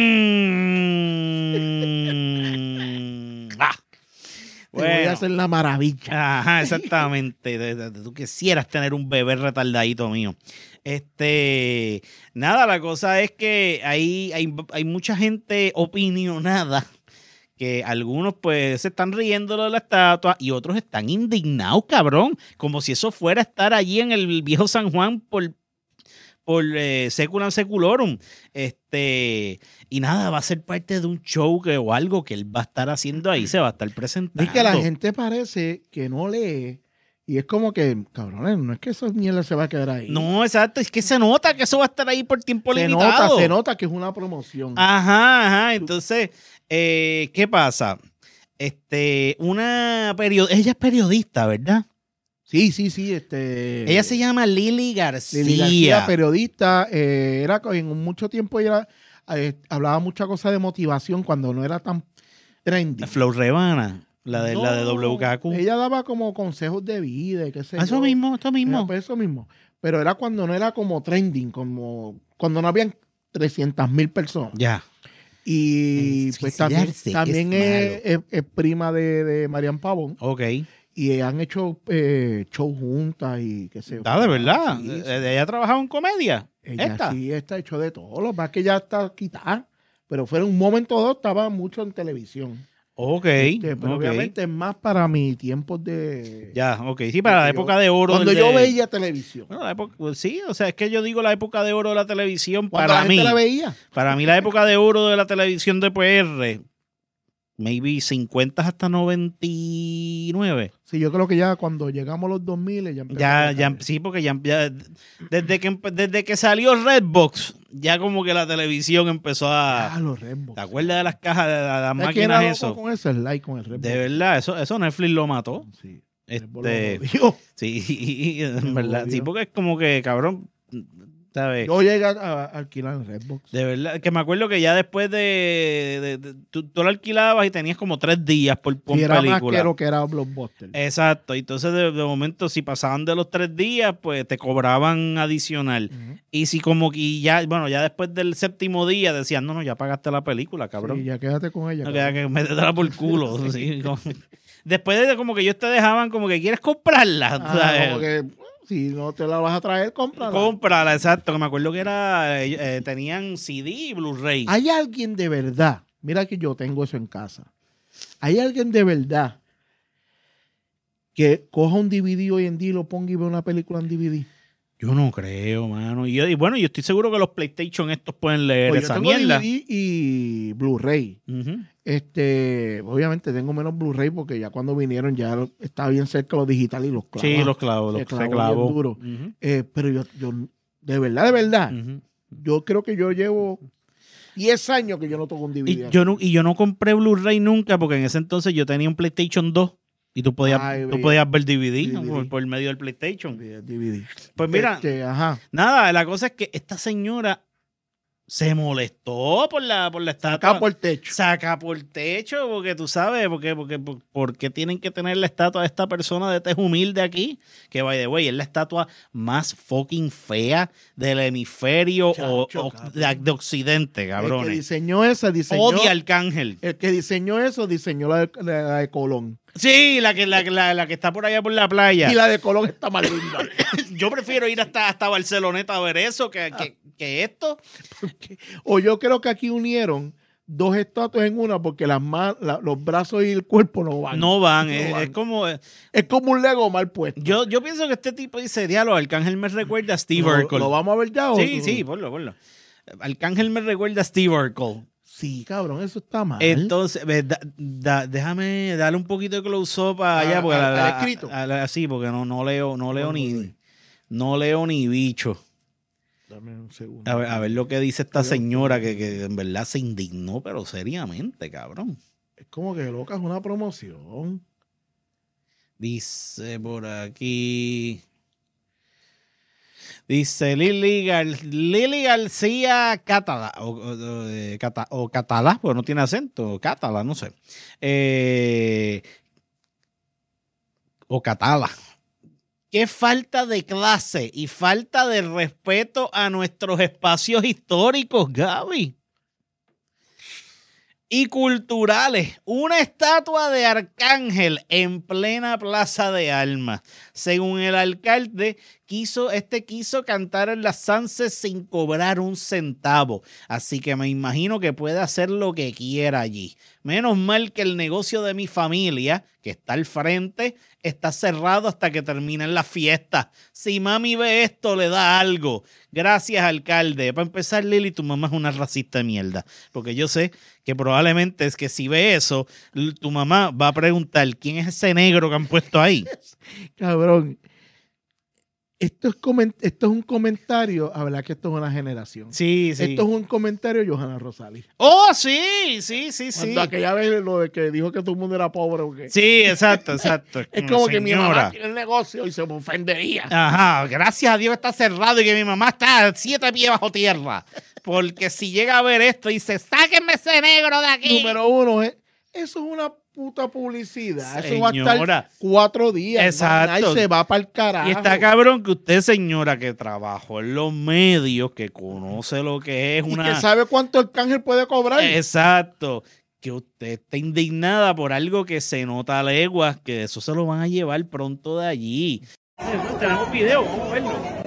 Mm. Ah. Te voy a hacer la maravilla. Ajá, exactamente. De- de- de- Tú quisieras tener un bebé retardadito mío. Este, nada, la cosa es que hay, hay, hay mucha gente opinionada que algunos pues se están riendo de la estatua y otros están indignados, cabrón, como si eso fuera a estar allí en el viejo San Juan por por eh, seculam seculorum. Este, y nada, va a ser parte de un show que, o algo que él va a estar haciendo ahí, se va a estar presentando. Es que la gente parece que no lee. Y es como que, cabrones, no es que esa mierda se va a quedar ahí. No, exacto, es que se nota que eso va a estar ahí por tiempo se limitado. nota, se nota que es una promoción. Ajá, ajá, entonces, eh, ¿qué pasa? Este, una periodista, ella es periodista, ¿verdad? Sí, sí, sí. Este, Ella se llama Lili García. Lili García, periodista. Eh, era en mucho tiempo ella eh, hablaba muchas cosas de motivación cuando no era tan trendy. Flow Rebana, la de, la de No, W K Q. Ella daba como consejos de vida, y qué sé Ah, eso yo. mismo, eso Era, mismo. pues, eso mismo. Pero era cuando no era como trending, como cuando no habían trescientas mil personas. Ya. Y Es que pues también, suicidarse también es es, es- es prima de, de Marian Pavón. Ok. Y han hecho eh, shows juntas y qué sé yo. Ah, de verdad. Sí, sí. Eh, Ella ha trabajado en comedia. Ella Esta. sí está hecho de todo. Lo que pasa es que ya está quitada. Pero fue en un momento o dos, estaba mucho en televisión. Ok. Este, pero ok. obviamente es más para mi tiempo de... Ya, ok. Sí, para la yo- época de oro. Cuando del- yo de- veía televisión. Bueno, la época, pues sí, o sea, es que yo digo la época de oro de la televisión Cuando para la mí. gente la veía. Para mí la época de oro de la televisión de P R, maybe cincuenta hasta noventa y nueve. Sí, yo creo que ya cuando llegamos a los dos mil ya empezó Ya, a ya, caer. sí, porque ya, ya- desde que empe- desde que salió Redbox, ya como que la televisión empezó Ah, a. los Redbox. ¿Te acuerdas de las cajas de las, las ¿Sabes quién era máquinas loco eso? con ese like con el Redbox? De verdad, eso, eso Netflix lo mató. Sí. Este, Redbox lo jodió. sí, en Me verdad, jodió. sí, porque es como que, cabrón, ¿sabes? Yo llegué a, a alquilar el Redbox. De verdad, que me acuerdo que ya después de, de- de- tú, tú lo alquilabas y tenías como tres días por, por Y era más película. que lo que era Blockbuster. Exacto, y entonces de, de momento si pasaban de los tres días, pues te cobraban adicional. Ujú. Y si como que ya, bueno, ya después del séptimo día decían, no, no, ya pagaste la película, cabrón. Sí, ya quédate con ella. No cabrón. queda que métetela por culo. sí, como- Después de como que ellos te dejaban como que quieres comprarla. Ah, ¿sabes? como que Si no te la vas a traer, cómprala. Cómprala, exacto. Que me acuerdo que era eh, tenían C D y Blu-ray. Hay alguien de verdad, mira que yo tengo eso en casa. Hay alguien de verdad que coja un D V D hoy en día y lo ponga y vea una película en D V D. Yo no creo, mano. Y, yo, y bueno, yo estoy seguro que los PlayStation estos pueden leer Pues esa yo tengo mierda. D V D y Blu-ray. Uh-huh. Este, obviamente tengo menos Blu-ray porque ya cuando vinieron ya estaba bien cerca lo digital y los clavos. Sí, los clavos, los se se clavó clavó. bien duro. Uh-huh. Eh, pero yo, yo, de verdad, de verdad, Uh-huh. yo creo que yo llevo diez años que yo no toco un D V D. Y yo, no, y yo no compré Blu-ray nunca porque en ese entonces yo tenía un PlayStation dos y tú podías, Ay, tú bien. podías ver D V D, D V D. Por, por medio del PlayStation. D V D. Pues mira, Este, ajá. nada, la cosa es que esta señora se molestó por la, por la estatua. Acá por el techo. Saca por techo, porque tú sabes, porque, porque, por, por qué tienen que tener la estatua de esta persona de tez humilde aquí, que by the way, es la estatua más fucking fea del hemisferio o, Chacho, o cabrón. de, de Occidente, El que cabrones. diseñó esa, diseñó. Odia al Arcángel. El que diseñó eso, diseñó la de, la de Colón. Sí, la que, la, la, la que está por allá por la playa. Y la de Colón está más linda. Yo prefiero ir hasta, hasta Barceloneta a ver eso que, que, que esto. O yo creo que aquí unieron dos estatuas en una porque las man- la- los brazos y el cuerpo no van. No van, No es, van. es como... Es como un Lego mal puesto. Yo, yo pienso que este tipo dice, diablo, Arcángel me recuerda a Steve ¿Lo, Urkel. lo vamos a ver ya? o Sí, tú? sí, ponlo, ponlo. Arcángel me recuerda a Steve Urkel. Sí, cabrón, eso está mal. Entonces, ve, da- da- déjame darle un poquito de close-up allá. A- Porque a- la- al la- escrito. a- a- sí, porque no, no leo, no leo No, ni, no leo. no leo ni bicho. Dame un segundo. A ver, a ver lo que dice esta Yo- señora que, que en verdad se indignó, pero seriamente, cabrón. Es como que loca, es una promoción. Dice por aquí. Dice Lili, Gar- Lili García Catala, o, o, eh, Cata- o Catalá, pues no tiene acento, Catala, no sé. Eh, o Catala. Qué falta de clase y falta de respeto a nuestros espacios históricos, Gaby. Y culturales. Una estatua de Arcángel en plena Plaza de Armas. Según el alcalde, quiso, este quiso cantar en las Sanses sin cobrar un centavo. Así que me imagino que puede hacer lo que quiera allí. Menos mal que el negocio de mi familia, que está al frente, está cerrado hasta que terminen las fiestas. Si mami ve esto, le da algo. Gracias, alcalde. Para empezar, Lili, tu mamá es una racista de mierda. Porque yo sé que probablemente es que si ve eso, l- tu mamá va a preguntar quién es ese negro que han puesto ahí. Cabrón. Esto es, coment- esto es un comentario, a verdad que esto es una generación. Sí, sí. Esto es un comentario de Johanna Rosales. Oh, sí, sí, sí, sí. Cuando aquella vez lo de que dijo que todo el mundo era pobre o qué. Sí, exacto, exacto. Es como que mi mamá Señora. tiene el negocio y se me ofendería. Ajá, gracias a Dios está cerrado y que mi mamá está siete pies bajo tierra. Porque si llega a ver esto y dice, sáquenme ese negro de aquí. Número uno, ¿eh? Eso es una puta publicidad. Eso va a Señora. estar cuatro días. Exacto. Y se va para el carajo. Y está cabrón que usted, señora, que trabajó en los medios, que conoce lo que es Y una... que sabe cuánto el cángel puede cobrar. Exacto. Que usted está indignada por algo que se nota a leguas, que eso se lo van a llevar pronto de allí. Tenemos video, vamos a verlo.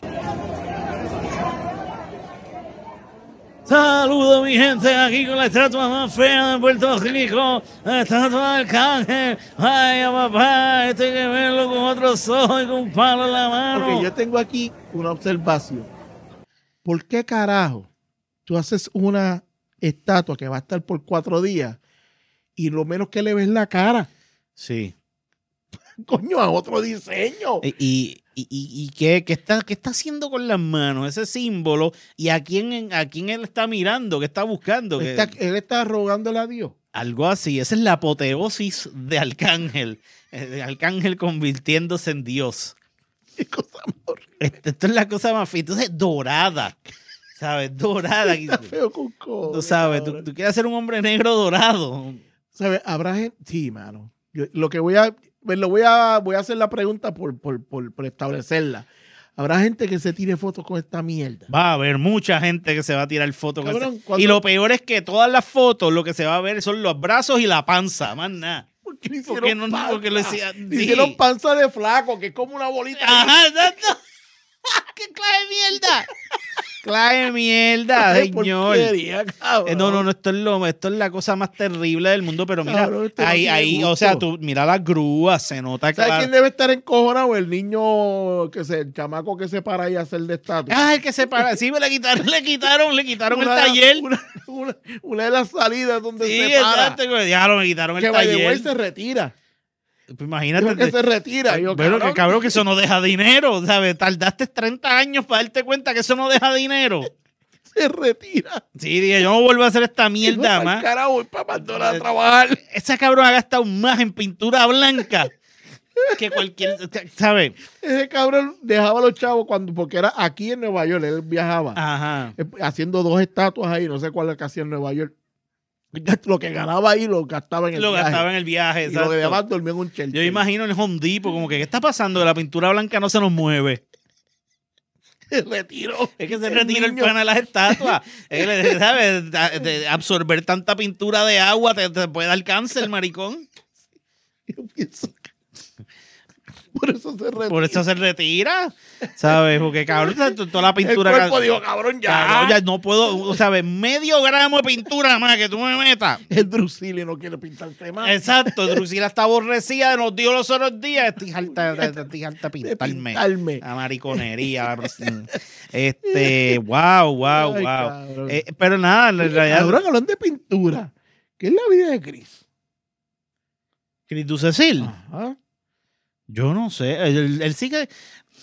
Saludos, mi gente, aquí con la estatua más fea de Puerto Rico, la estatua del Arcángel. Ay, papá, esto hay que verlo con otros ojos y con un palo en la mano. Ok, yo tengo aquí una observación. ¿Por qué carajo tú haces una estatua que va a estar por cuatro días y lo menos que le ves la cara? Sí. Coño, a otro diseño. Y, y, y, y qué, qué está, qué está haciendo con las manos, ese símbolo, y a quién, a quién él está mirando, qué está buscando. Que- Está- él está rogándole a Dios. algo así, esa es la apoteosis de Arcángel, eh, de Arcángel convirtiéndose en Dios. Qué cosa más horrible. Esto, esto es la cosa más fea, entonces dorada, ¿sabes? Dorada. Está feo con cojones, Tú sabes, tú, cabrón. tú quieres ser un hombre negro dorado. ¿Sabes? Habrá gente. Sí, mano. Yo, lo que voy a. pues Lo voy a. Voy a hacer la pregunta por, por, por, por establecerla. Habrá gente que se tire fotos con esta mierda. Va a haber mucha gente que se va a tirar fotos. con Cabrón, ese- cuando- Y lo peor es que todas las fotos lo que se va a ver son los brazos y la panza, más nada. ¿Por qué le Porque hicieron no- panza? porque lo hacía- Le sí. hicieron panza de flaco, que es como una bolita. Ajá, exacto. ¡Qué clase de mierda! ¡Clase de mierda, Qué señor! porquería, cabrón. Eh, No, no, no, esto es, lo, esto es la cosa más terrible del mundo, pero mira, Cabrón, esto no ahí, tiene ahí, o gusto. sea, tú mira las grúas, se nota ¿Sabes claro. quién debe estar encojonado? El niño, que se, el chamaco que se para ahí a hacer de estatua. Ah, el que se para, sí, me le quitaron, le quitaron, le quitaron Una el de las- taller. Una, una, una de las salidas donde Sí, se para. exacto, ya lo me quitaron el Que by the way taller. se retira. Pues imagínate. Dijo que se retira. Yo, Pero que cabrón, cabrón, que eso no deja dinero, ¿sabes? Tardaste treinta años para darte cuenta que eso no deja dinero. se retira. Sí, dije, yo no vuelvo a hacer esta mierda Dijo, más. "Pa'l carajo, voy para McDonald's a trabajar". Ese cabrón ha gastado más en pintura blanca que cualquier, ¿sabes? Ese cabrón dejaba a los chavos cuando, porque era aquí en Nueva York, él viajaba. Ajá. eh, Haciendo dos estatuas ahí, no sé cuál es que hacía en Nueva York. Lo que ganaba ahí lo gastaba en el Lo viaje. gastaba en el viaje, Y exacto. lo que demás dormía en un shelter. Yo imagino en el Home Depot, como que, ¿qué está pasando? La pintura blanca no se nos mueve. Se retiró. Es que se El retira el niño. pana de las estatuas. Es que le- ¿sabes? Da- de absorber tanta pintura de agua te, te puede dar cáncer, maricón. Yo pienso que- Por eso se retira. Por eso se retira, ¿sabes? Porque, cabrón, t- toda la pintura... El cuerpo dijo, cabrón, ya. Cabrón, ya no puedo, ¿sabes? Medio gramo de pintura más que tú me metas. El Drusili no quiere pintarse más. Exacto, Drusila está aborrecida, nos dio los otros días. Estoy harta de, de- estoy harta de De pintarme. pintarme. La mariconería. Este, wow, wow, Ay, wow. cabrón. Eh, pero nada, en realidad. Cabrón, hablando de pintura. ¿Qué es la vida de Chris? Chris Ducecil, Ajá. yo no sé. Él, él sí que.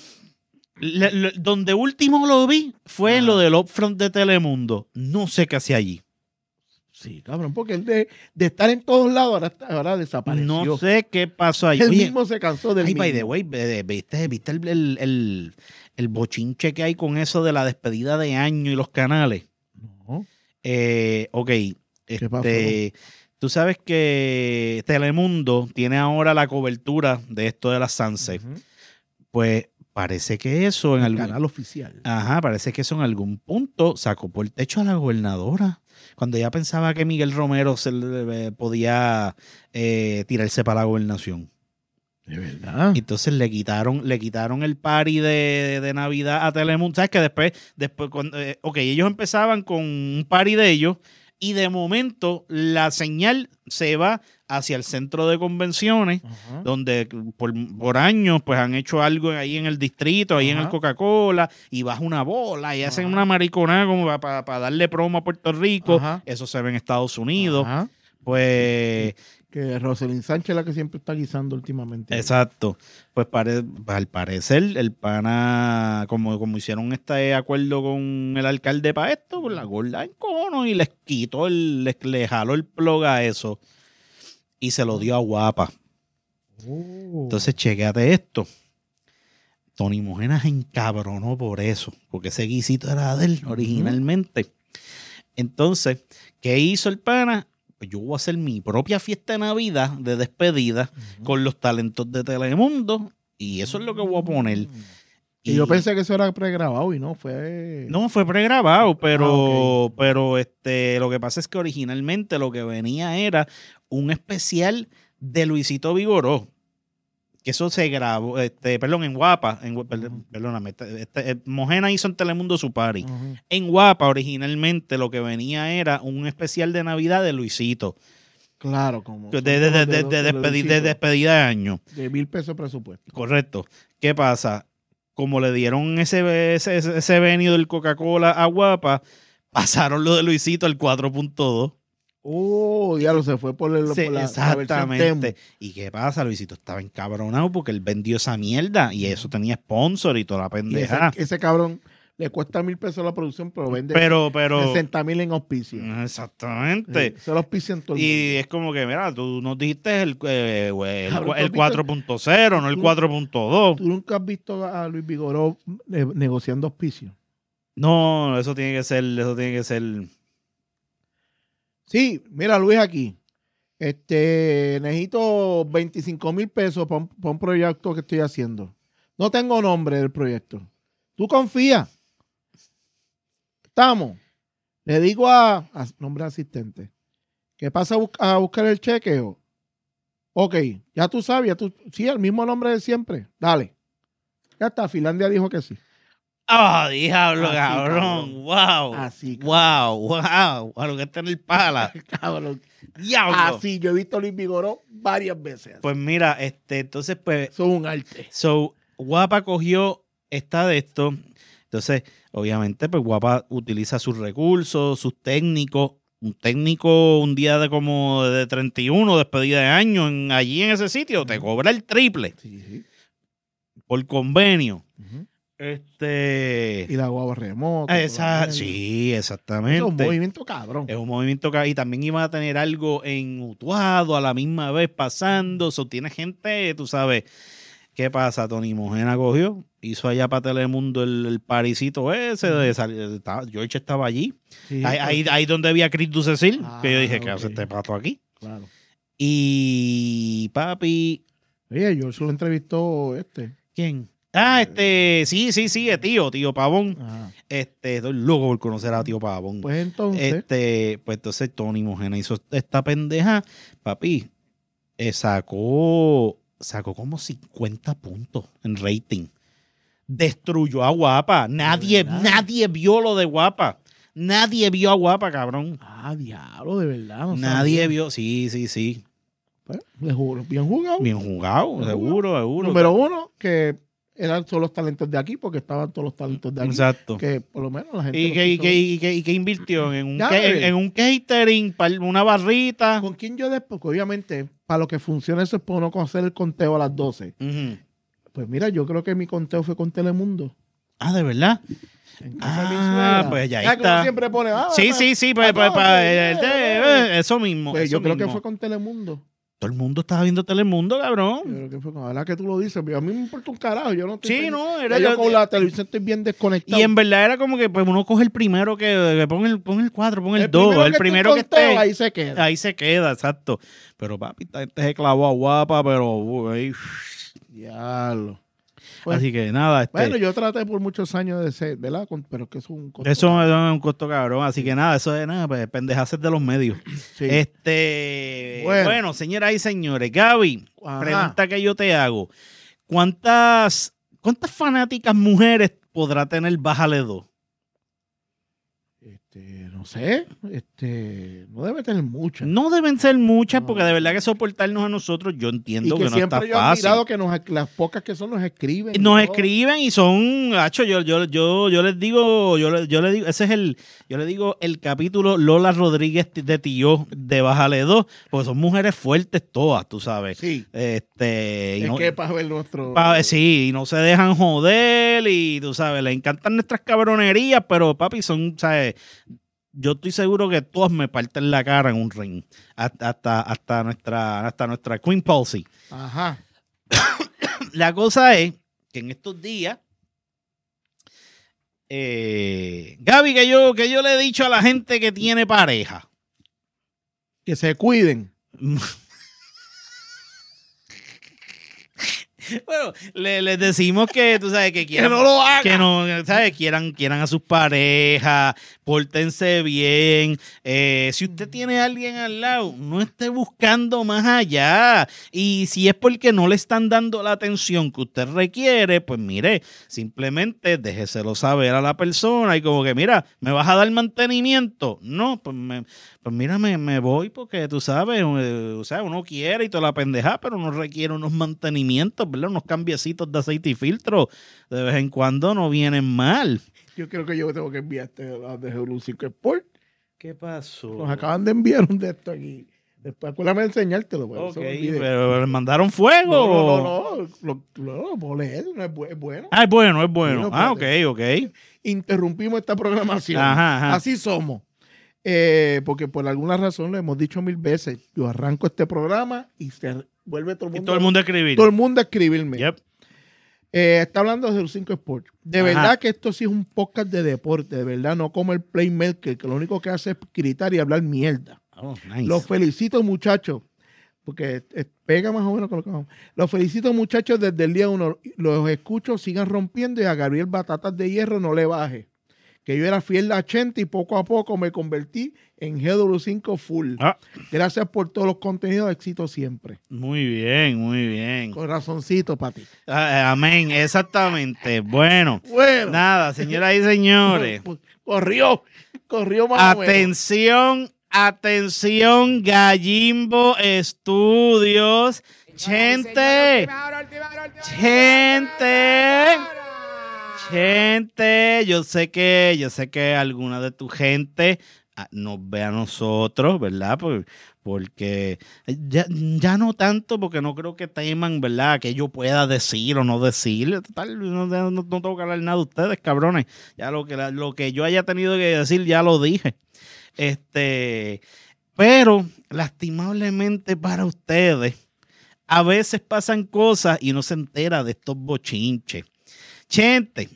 le- le- donde último lo vi fue en lo del upfront de Telemundo. No sé qué hacía allí. Sí, cabrón, porque él de, de estar en todos lados ahora, está- ahora desapareció. No sé qué pasó ahí. Él Oye, mismo se cansó del ay, mismo. by the way, ve- ¿viste, viste el, el, el, el bochinche que hay con eso de la despedida de año y los canales? No. Eh, ok, este, pasó? tú sabes que Telemundo tiene ahora la cobertura de esto de las Sunset. Ujú. Pues parece que eso en El algún canal oficial. ajá, parece que eso en algún punto sacó por el techo a la gobernadora. Cuando ella pensaba que Miguel Romero se le, podía eh, tirarse para la gobernación. De verdad. Y entonces le quitaron, le quitaron el party de, de Navidad a Telemundo. ¿Sabes que después, después cuando, eh, ok, ellos empezaban con un party de ellos y de momento la señal se va hacia el centro de convenciones, Ajá. donde por, por años pues han hecho algo ahí en el distrito, ahí en Ajá. el Coca-Cola, y baja una bola y hacen Ajá. una mariconada como para darle promo a Puerto Rico. Ajá. Eso se ve en Estados Unidos. Ajá. Pues... Que Roselyn Sánchez es la que siempre está guisando últimamente. Exacto. Pues pare- al parecer, el pana, como, como hicieron este acuerdo con el alcalde para esto, pues la gorda en cono y les quitó, el, les, le jaló el plug a eso y se lo dio a Guapa. Oh. Entonces, chequéate esto. Tony Mojena se encabronó por eso, porque ese guisito era de él originalmente. Entonces, ¿qué hizo el pana? Pues yo voy a hacer mi propia fiesta de Navidad de despedida con los talentos de Telemundo y eso es lo que voy a poner. Y yo pensé que eso era pregrabado y no, fue... No, fue pregrabado, pero, Ah, pero este, lo que pasa es que originalmente lo que venía era un especial de Luisito Vigoró. Que eso se grabó, este, perdón, en Guapa, en, Gua- perdón, perdóname, este, este, Mojena hizo en Telemundo su party. Ajá. En Guapa originalmente lo que venía era un especial de Navidad de Luisito, Claro, como... de, de, de, de, de, de despedi- Luisito. de despedida de año. De mil pesos de presupuesto. Correcto. ¿Qué pasa? Como le dieron ese, ese, ese, ese venio del Coca-Cola a Guapa, pasaron lo de Luisito al cuatro punto dos. Oh, diablo, se fue por, el, Sí, por la, la versión exactamente. demo. ¿Y qué pasa? Luisito estaba encabronado porque él vendió esa mierda y eso tenía sponsor y toda la Y ese, pendeja. ese cabrón le cuesta mil pesos la producción, pero vende Pero, pero. sesenta mil en auspicio. Exactamente. Sí, se lo auspician todo el mundo. Y es como que, mira, tú nos dijiste el, eh, el, Cabrón, ¿tú has el visto? cuatro punto cero, no el Tú- cuatro punto dos. ¿Tú nunca has visto a Luis Vigoró eh, negociando auspicio? No, eso tiene que ser, eso tiene que ser. Sí, mira Luis aquí. Este, necesito veinticinco mil pesos para un, pa' un proyecto que estoy haciendo. No tengo nombre del proyecto. ¿Tú confías? Estamos. Le digo a, a nombre asistente que pasa a, bus- a buscar el cheque. o- Ok, ya tú sabes, ya tú, sí, el mismo nombre de siempre. Dale. Ya está, Finlandia dijo que sí. ¡Ah, oh, diablo, Así, cabrón! cabrón. ¡Wow! Así, ¡Wow! ¡Wow! A lo que está en el pala. Cabrón. ¡Diablo! Así, yo he visto a Luis Vigoró varias veces. Así. Pues mira, este, entonces, pues, Eso es un arte. so, Guapa cogió esta de esto. Entonces, obviamente, pues Guapa utiliza sus recursos, sus técnicos. Un técnico un día de como de treinta y uno, despedida de año, en, allí en ese sitio, te cobra el triple Sí, sí. por convenio. Ujú. Este. Y la guagua remota. Esa, sí, exactamente. Eso es un movimiento cabrón. Es un movimiento que y también iba a tener algo en Utuado a la misma vez pasando. So, tiene gente, tú sabes. ¿Qué pasa? Tony Mojena cogió, hizo allá para Telemundo el, el parisito ese. De, estaba, George estaba allí. Sí, ahí, pues, ahí, ahí donde había Chris Ducecil. Ah, que yo dije, ¿qué hace ok. este pato aquí? Claro. Y papi. Oye, yo solo entrevistó este. ¿Quién? Ah, este, sí, sí, sí, es tío, tío Pavón. Ajá. Este, estoy loco por conocer a tío Pavón. Pues entonces. Este, pues entonces Tony Mojena hizo esta pendeja, papi, eh, sacó, sacó como cincuenta puntos en rating. Destruyó a Guapa. Nadie, verdad? nadie vio lo de Guapa. Nadie vio a Guapa, cabrón. Ah, diablo, de verdad. No Nadie sabía. vio, sí, sí, sí. Pues, le juro, bien jugado. Bien jugado, Bien seguro, seguro. Número uno, que eran todos los talentos de aquí, porque estaban todos los talentos de aquí. Exacto. Que por lo menos la gente. ¿Y los qué, y, quiso qué, ver. y, qué, y qué invirtió? ¿En un, Ya, ca- en, bebé. en un catering, para una barrita? ¿Con quién yo después? Porque obviamente, para lo que funciona eso es por no conocer el conteo a las doce. Ujú. Pues mira, yo creo que mi conteo fue con Telemundo. Ah, ¿de verdad? En casa de mi Ah, suegra. pues ya ahí Ya que uno está. siempre pone. ah, Sí, pues, sí, sí, pues, ah, pues, no, pues, pues, eh, eh, eh, eh. eso mismo. Pues eso yo creo que mismo. fue con Telemundo. Todo el mundo estaba viendo Telemundo, Yo cabrón. creo que fue con la verdad que tú lo dices, pero a mí me importa un carajo. Yo no estoy Sí, pen- no, ya era yo yo- con la televisión estoy bien desconectado. Y en verdad era como que pues, uno coge el primero que, que pon el pon el cuatro, pon el dos, primero el que primero esté que en conteo, esté. ahí se queda. Ahí se queda, exacto. Pero papi, esta gente se clavó a Guapa, pero uy, Diablo. Pues, así que nada, este, bueno, yo traté por muchos años de ser, ¿verdad? Con- pero es que es un costo eso, caro. eso es un costo cabrón. Así que nada, eso es nada, pues, pendejaces de los medios. Sí. Este, Bueno. bueno. señoras y señores, Gaby, Ajá. pregunta que yo te hago. ¿Cuántas, cuántas fanáticas mujeres podrá tener Bájale dos? Este, no sé, este, no debe tener muchas. No deben ser muchas, No. porque de verdad que soportarnos a nosotros, yo Y entiendo que que, no está siempre yo he fácil. mirado que nos, las pocas que son nos escriben. y Nos todo. escriben y son, hacho, yo, yo, yo, yo les digo, yo, le- yo le digo, ese es el, yo le digo el capítulo Lola Rodríguez de Tío de Bájale dos, porque son mujeres fuertes todas, tú sabes. Sí, Este, y es no- que para ver nuestro... pa- sí, y no se dejan joder y tú sabes, le encantan nuestras cabronerías, pero papi, son, ¿sabes? Yo estoy seguro que todas me parten la cara en un ring. Hasta, hasta, hasta nuestra, hasta nuestra Queen Palsy. Ajá. La cosa es que en estos días, eh, Gaby, que yo, que yo le he dicho a la gente que tiene pareja. Que se cuiden. Bueno, le- les decimos que, tú sabes, que quieran, Que no lo hagan. que no, ¿sabes? Quieran, quieran a sus parejas, pórtense bien. Eh, si usted tiene a alguien al lado, no esté buscando más allá. Y si es porque no le están dando la atención que usted requiere, pues mire, simplemente déjeselo saber a la persona y como que, mira, ¿me vas a dar mantenimiento? No, pues, me, pues mira, me, me voy porque tú sabes, eh, o sea, uno quiere y toda la pendeja, pero uno requiere unos mantenimientos, ¿verdad? Unos cambiecitos de aceite y filtro de vez en cuando no vienen mal. Yo creo que yo tengo que enviarte a de G cinco Sport. ¿Qué pasó? Nos acaban de enviar un de esto aquí. Después acuérdame de enseñártelo. porque Ok, se me olvide. pero ¿le mandaron fuego? No, no, no, no. Lo, lo, lo puedo leer, no es, bu- es bueno. Ah, es bueno, es bueno. Sí, no, Ah, ok, espérate. ok. Interrumpimos esta programación. Ajá, ajá. Así somos. Eh, porque por alguna razón lo hemos dicho mil veces. Yo arranco este programa y se vuelve todo el Y mundo, todo el mundo a escribir. todo el mundo a escribirme. Yep. Eh, está hablando de cinco Sport. De Ajá. verdad que esto sí es un podcast de deporte, de verdad, no como el Playmaker, que lo único que hace es gritar y hablar mierda. Oh, nice. Los felicito, muchachos, porque eh, pega más o menos con lo que vamos. Los felicito, muchachos, desde el día uno. Los escucho, sigan rompiendo y a Gabriel Batatas de Hierro no le baje. que yo era fiel a Chente y poco a poco me convertí en G W cinco Full. Ah. Gracias por todos los contenidos, éxito siempre. Muy bien, muy bien. Corazoncito para ti. Ah, amén, exactamente. Bueno, Bueno. nada, señoras y señores. Corrió, corrió más o menos. Atención, atención, Gallimbo Estudios. Gente, gente, gente, yo sé que, yo sé que alguna de tu gente nos ve a nosotros, ¿verdad? Por, porque ya, ya no tanto, porque no creo que teman, ¿verdad? Que yo pueda decir o no decir. Total, no, no, no tengo que hablar nada de ustedes, cabrones. Ya lo que, lo que yo haya tenido que decir, ya lo dije. Este, pero, lastimablemente para ustedes, a veces pasan cosas y no se entera de estos bochinches. Gente,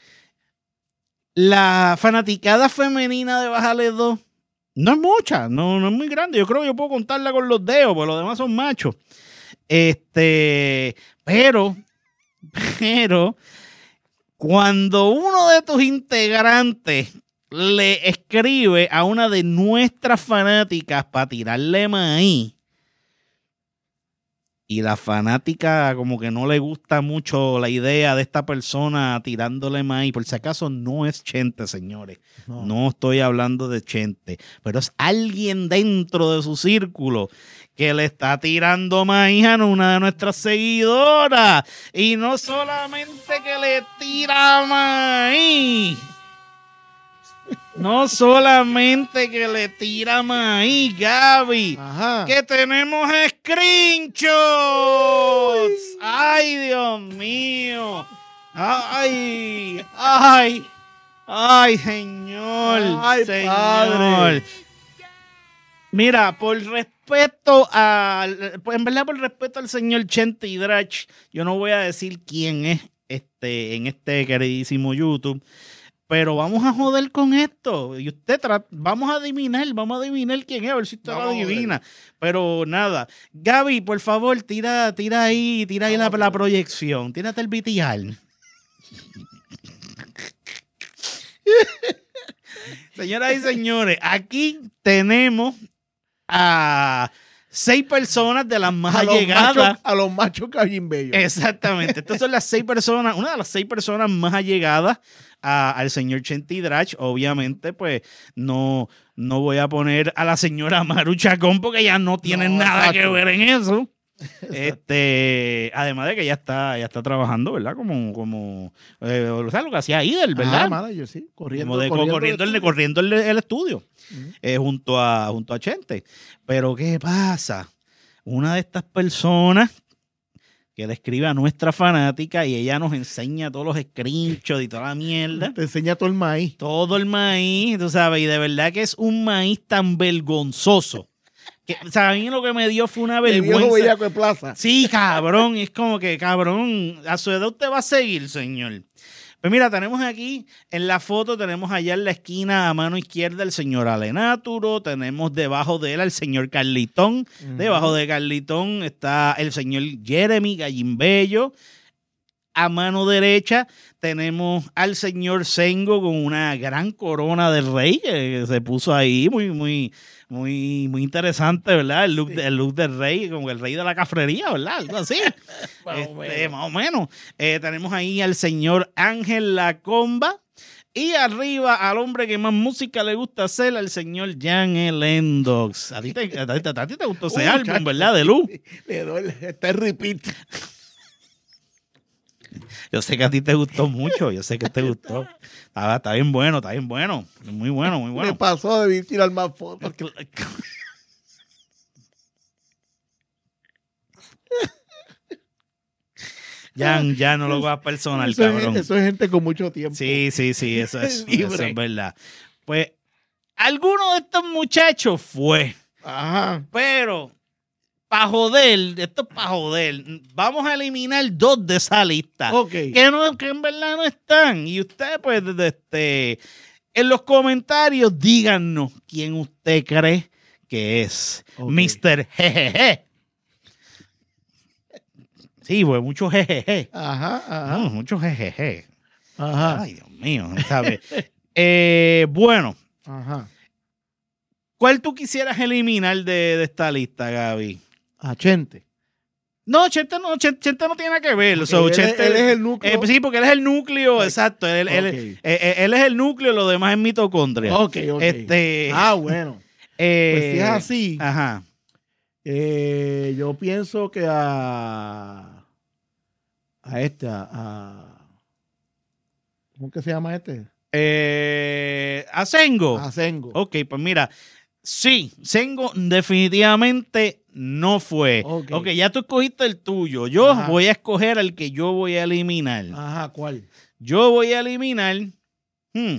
la fanaticada femenina de Bájale dos no es mucha, no, no es muy grande. Yo creo que yo puedo contarla con los dedos, porque los demás son machos. Este, pero, pero, cuando uno de tus integrantes le escribe a una de nuestras fanáticas para tirarle maíz, y la fanática como que no le gusta mucho la idea de esta persona tirándole maíz, por si acaso no es Chente, señores. No. no estoy hablando de Chente, pero es alguien dentro de su círculo que le está tirando maíz a una de nuestras seguidoras. Y no solamente que le tira maíz, no solamente que le tira maíz, Gaby, Ajá. que tenemos screenshots. Ay, Dios mío. Ay, ay, ay, señor. Ay, señor. padre. Mira, por respeto al, pues en verdad por respeto al señor Chente Hidrach, yo no voy a decir quién es este en este queridísimo YouTube. Pero vamos a joder con esto. Y usted, tra- vamos a adivinar, vamos a adivinar quién es, a ver si usted lo adivina. Pero nada. Gaby, por favor, tira, tira ahí, tira ahí la, la proyección. Tírate el V T R. Señoras y señores, aquí tenemos a seis personas de las más A los allegadas. machos, a los machos gallimbellos. Exactamente. Estas son las seis personas, una de las seis personas más allegadas a, al señor Chente Hidrach. Obviamente, pues, no, no voy a poner a la señora Maru Chacón porque ella no tiene No, nada exacto. que ver en eso. Este, además de que ella está, ella está trabajando, ¿verdad? Como, como, eh, o sea, lo que hacía Idel, ¿verdad? Ah, manager, sí. Corriendo, Como de- corriendo, corriendo, el, de- corriendo el, el estudio Ujú. eh, junto a junto a Chente. Pero ¿qué pasa? Una de estas personas que le escribe a nuestra fanática y ella nos enseña todos los screenshots y toda la mierda, Te enseña todo el maíz. todo el maíz, tú sabes, y de verdad que es un maíz tan vergonzoso. Que, o sea, a mí lo que me dio fue una El viejo vergüenza. bellaco de plaza. Sí, cabrón, es como que, cabrón, a su edad usted va a seguir, señor. Pues mira, tenemos aquí en la foto, tenemos allá en la esquina a mano izquierda el señor Alenaturo, tenemos debajo de él al señor Carlitón, Ujú. debajo de Carlitón está el señor Jeremy Gallimbello, a mano derecha tenemos al señor Sengo con una gran corona de rey que se puso ahí, muy, muy, muy, muy interesante, ¿verdad? El look, Sí. de- el look del rey, como el rey de la cafrería, ¿verdad? Algo así. Más o Este, menos. más o menos. Eh, tenemos ahí al señor Ángel Lacomba. Y arriba al hombre que más música le gusta hacer, al señor Jan L. Endox. A ti te, a ti- a ti te gustó ese Uy, álbum, chacho. ¿verdad? De luz. Le doy, está el repeat. Yo sé que a ti te gustó mucho, yo sé que te gustó. Está, está bien bueno, está bien bueno. Muy bueno, muy Me bueno. pasó de tirar más fotos. Ya, ya no lo vas personal, Eso es, cabrón. eso es gente con mucho tiempo. Sí, sí, sí, eso es, Libre. eso es verdad. Pues, alguno de estos muchachos fue, Ajá. pero para joder, esto es para joder, vamos a eliminar dos de esa lista. Ok. Que, no, que en verdad no están. Y usted, pues, desde este, en los comentarios, díganos quién usted cree que es Ok. mister Jejeje. Sí, pues mucho jejeje. Ajá, ajá. Mm, mucho jejeje. Ajá. Ay, Dios mío, ¿sabes? Eh, bueno, Ajá. ¿cuál tú quisieras eliminar de, de esta lista, Gaby? A Chente. No, Chente no, Chente, Chente no tiene nada que ver. So, él, Chente- él es el núcleo. eh, sí, porque él es el núcleo, Ok. exacto. Él, él- Ok. eh, eh, él es el núcleo, lo demás es mitocondria. Ok, ok. Este, Ah, bueno. eh, Pues si es así, Ajá. eh, yo pienso que a... A este, a... a- ¿cómo que se llama este? Eh, a Sengo. A Sengo. Ok, pues mira, sí, Sengo definitivamente no fue. Ok. Ok, ya tú escogiste el tuyo. Yo Ajá. voy a escoger el que yo voy a eliminar. Ajá, ¿cuál? Yo voy a eliminar. hmm,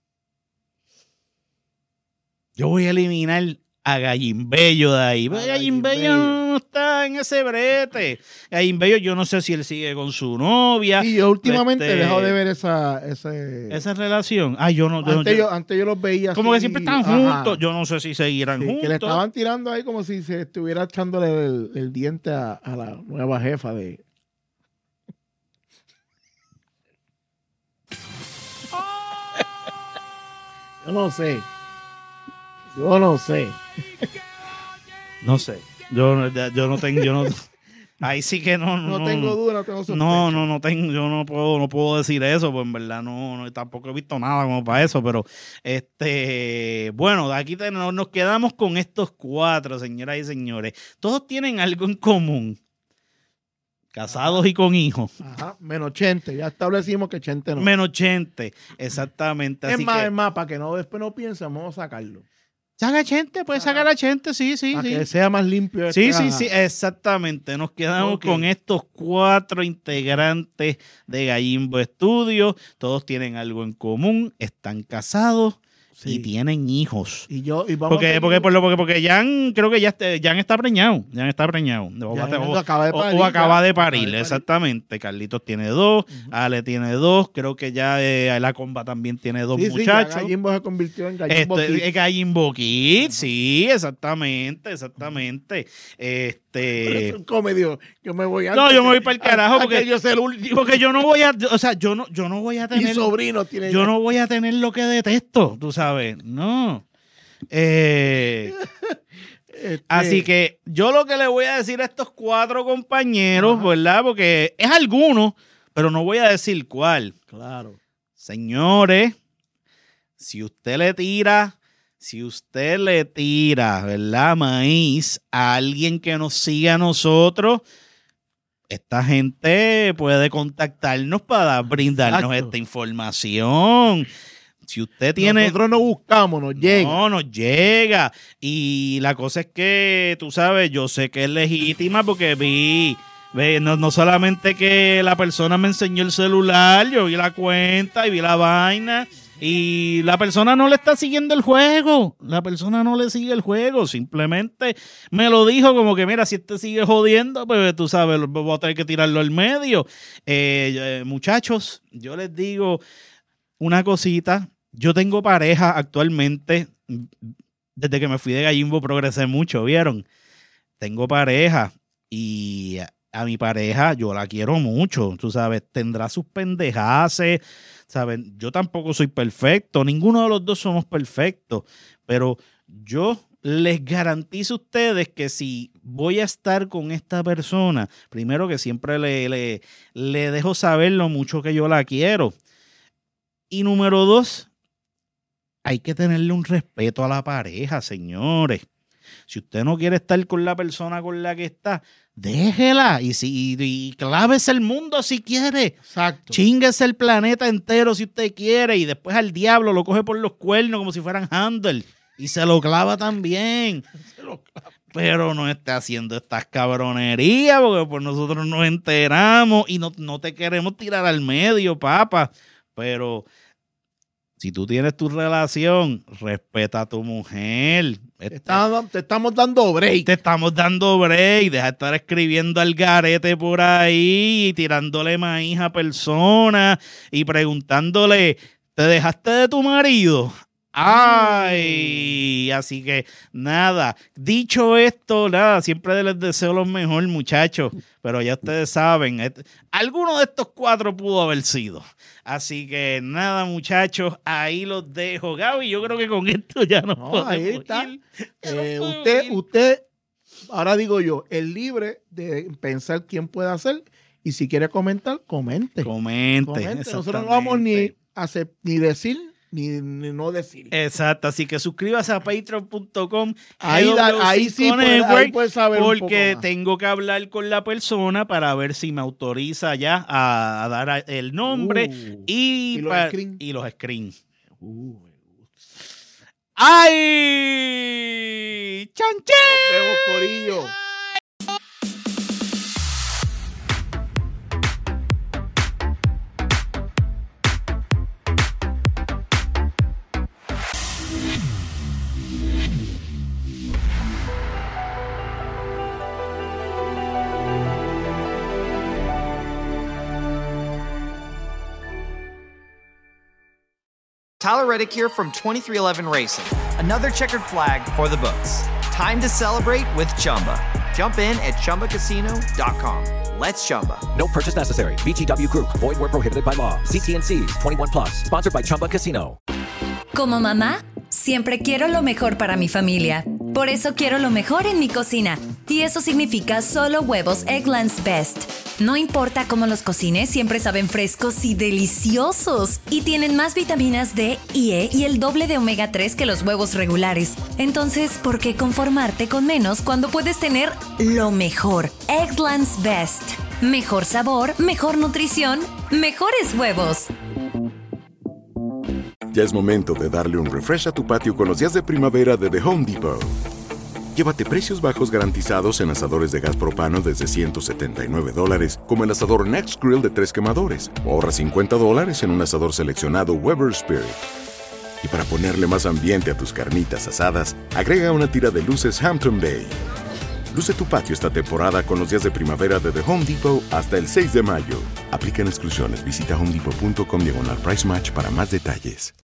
yo voy a eliminar a Gallimbello de ahí. Pero Gallimbello Gallimbello. no está en ese brete. Gallimbello, yo no sé si él sigue con su novia. Sí, yo últimamente Este, he dejado de ver esa... Ese... Esa relación. Ah, yo no. yo- antes, yo- yo, antes yo los veía como así, que siempre están ajá, juntos. Yo no sé si seguirán sí, juntos. que le estaban tirando ahí como si se estuviera echándole el, el diente a, a la nueva jefa de... Yo no sé. Yo no sé. No sé. Yo, no- ya- yo no tengo. Yo no, ahí sí que no. No, No, tengo duda, no tengo sospecha. No, no, no tengo, yo no puedo, no puedo decir eso, pues en verdad no, no tampoco he visto nada como para eso, pero este, bueno, de aquí te- nos, nos quedamos con estos cuatro, señoras y señores. Todos tienen algo en común. Casados y con hijos. Ajá, menos Chente. Ya establecimos que Chente no. Menos Chente, exactamente. es Así más, que, es más, para que no después no piensen, vamos a sacarlo. saca a Chente, puedes sacar a Chente, sí, sí, Para sí. que sea más limpio. Sí, este, sí, ajá. sí, exactamente. Nos quedamos Ok. con estos cuatro integrantes de Gallimbo Studios. Todos tienen algo en común, están casados Sí. y tienen hijos. Y yo, y vamos a Porque, seguir- porque, por lo- porque, porque Jan, creo que ya este- Jan está preñado. Jan está preñado. O, Ya, va a- Jan o- acaba de o- parir, o acaba ya. de Acaba parir, de parir. exactamente. Carlitos tiene dos, Ale tiene dos, creo que ya eh, la comba también tiene dos Sí, sí, ya muchachos. Gallimbo se convirtió en Gallimbo Este, Kid. eh, Gallimbo Kid, sí, exactamente, exactamente. Este. Es un comedio. Yo me voy No, antes yo me voy que- para el carajo antes porque, que yo sea el último. porque yo no voy a, o sea, yo no, yo no voy a Mi tener, sobrino tiene. yo no voy a tener lo que detesto, tú sabes, no. Eh, Este, así que yo lo que le voy a decir a estos cuatro compañeros, Ajá. ¿verdad? Porque es alguno, pero no voy a decir cuál. Claro. Señores, si usted le tira, si usted le tira, ¿verdad? Maíz a alguien que nos siga a nosotros, esta gente puede contactarnos para brindarnos Exacto. esta información. Si usted tiene... Nosotros no buscamos, nos llega. No, nos llega. Y la cosa es que, tú sabes, yo sé que es legítima porque vi, ve, no, no solamente que la persona me enseñó el celular, yo vi la cuenta y vi la vaina. Y la persona no le está siguiendo el juego. La persona no le sigue el juego. Simplemente me lo dijo como que, mira, si este sigue jodiendo, pues tú sabes, voy a tener que tirarlo al medio. Eh, eh, muchachos, yo les digo una cosita. Yo tengo pareja actualmente. Desde que me fui de Gallimbo progresé mucho, ¿vieron? Tengo pareja y a, a mi pareja yo la quiero mucho, tú sabes, tendrá sus pendejaces, ¿saben? Yo tampoco soy perfecto, ninguno de los dos somos perfectos, pero yo les garantizo a ustedes que si voy a estar con esta persona, primero que siempre le, le, le dejo saber lo mucho que yo la quiero. Y número dos, hay que tenerle un respeto a la pareja, señores. Si usted no quiere estar con la persona con la que está, déjela y, si, y, y clávese el mundo si quiere. Exacto. Chínguese el planeta entero si usted quiere y después al diablo lo coge por los cuernos como si fueran handle y se lo clava también. Pero no esté haciendo estas cabronerías porque pues nosotros nos enteramos y no, no te queremos tirar al medio, papá. Pero si tú tienes tu relación, respeta a tu mujer. Te, está- te estamos dando break. Te estamos dando break. Deja de estar escribiendo al garete por ahí y tirándole maíz a personas y preguntándole, ¿te dejaste de tu marido? Ay, así que nada, dicho esto, nada, siempre les deseo lo mejor, muchachos, pero ya ustedes saben, et- alguno de estos cuatro pudo haber sido. Así que nada, muchachos, ahí los dejo. Gaby, yo creo que con esto ya nos No, podemos ahí está. ir. Ya nos Eh, podemos usted, ir. usted, ahora digo yo, es libre de pensar quién puede hacer y si quiere comentar, comente. Comente. Comente. Nosotros no vamos ni a hacer, ni decir ni, ni no decir. Exacto, así que suscríbase a patreon punto com. Ahí, da- ahí sí puede, ahí puede saber un poco porque más. tengo que hablar con la persona para ver si me autoriza ya a, a dar a- el nombre Uh, y, y los pa- screen. y los screens. Uh, ¡Ay! ¡Chan, chan! nos vemos, corillo. Tyler Reddick here from twenty-three eleven Racing. Another checkered flag for the books. Time to celebrate with Chumba. Jump in at chumba casino dot com. Let's Chumba. No purchase necessary. V G W Group. Void where prohibited by law. See T N Cs. twenty-one plus. Sponsored by Chumba Casino. Como mamá, siempre quiero lo mejor para mi familia. Por eso quiero lo mejor en mi cocina. Y eso significa solo huevos Eggland's Best. No importa cómo los cocines, siempre saben frescos y deliciosos. Y tienen más vitaminas D y E y el doble de omega tres que los huevos regulares. Entonces, ¿por qué conformarte con menos cuando puedes tener lo mejor? Eggland's Best. Mejor sabor, mejor nutrición, mejores huevos. Ya es momento de darle un refresh a tu patio con los días de primavera de The Home Depot. Llévate precios bajos garantizados en asadores de gas propano desde ciento setenta y nueve dólares, como el asador Next Grill de tres quemadores. O ahorra cincuenta dólares en un asador seleccionado Weber Spirit. Y para ponerle más ambiente a tus carnitas asadas, agrega una tira de luces Hampton Bay. Luce tu patio esta temporada con los días de primavera de The Home Depot hasta el seis de mayo. Aplican exclusiones. Visita homedepot punto com diagonal price match para más detalles.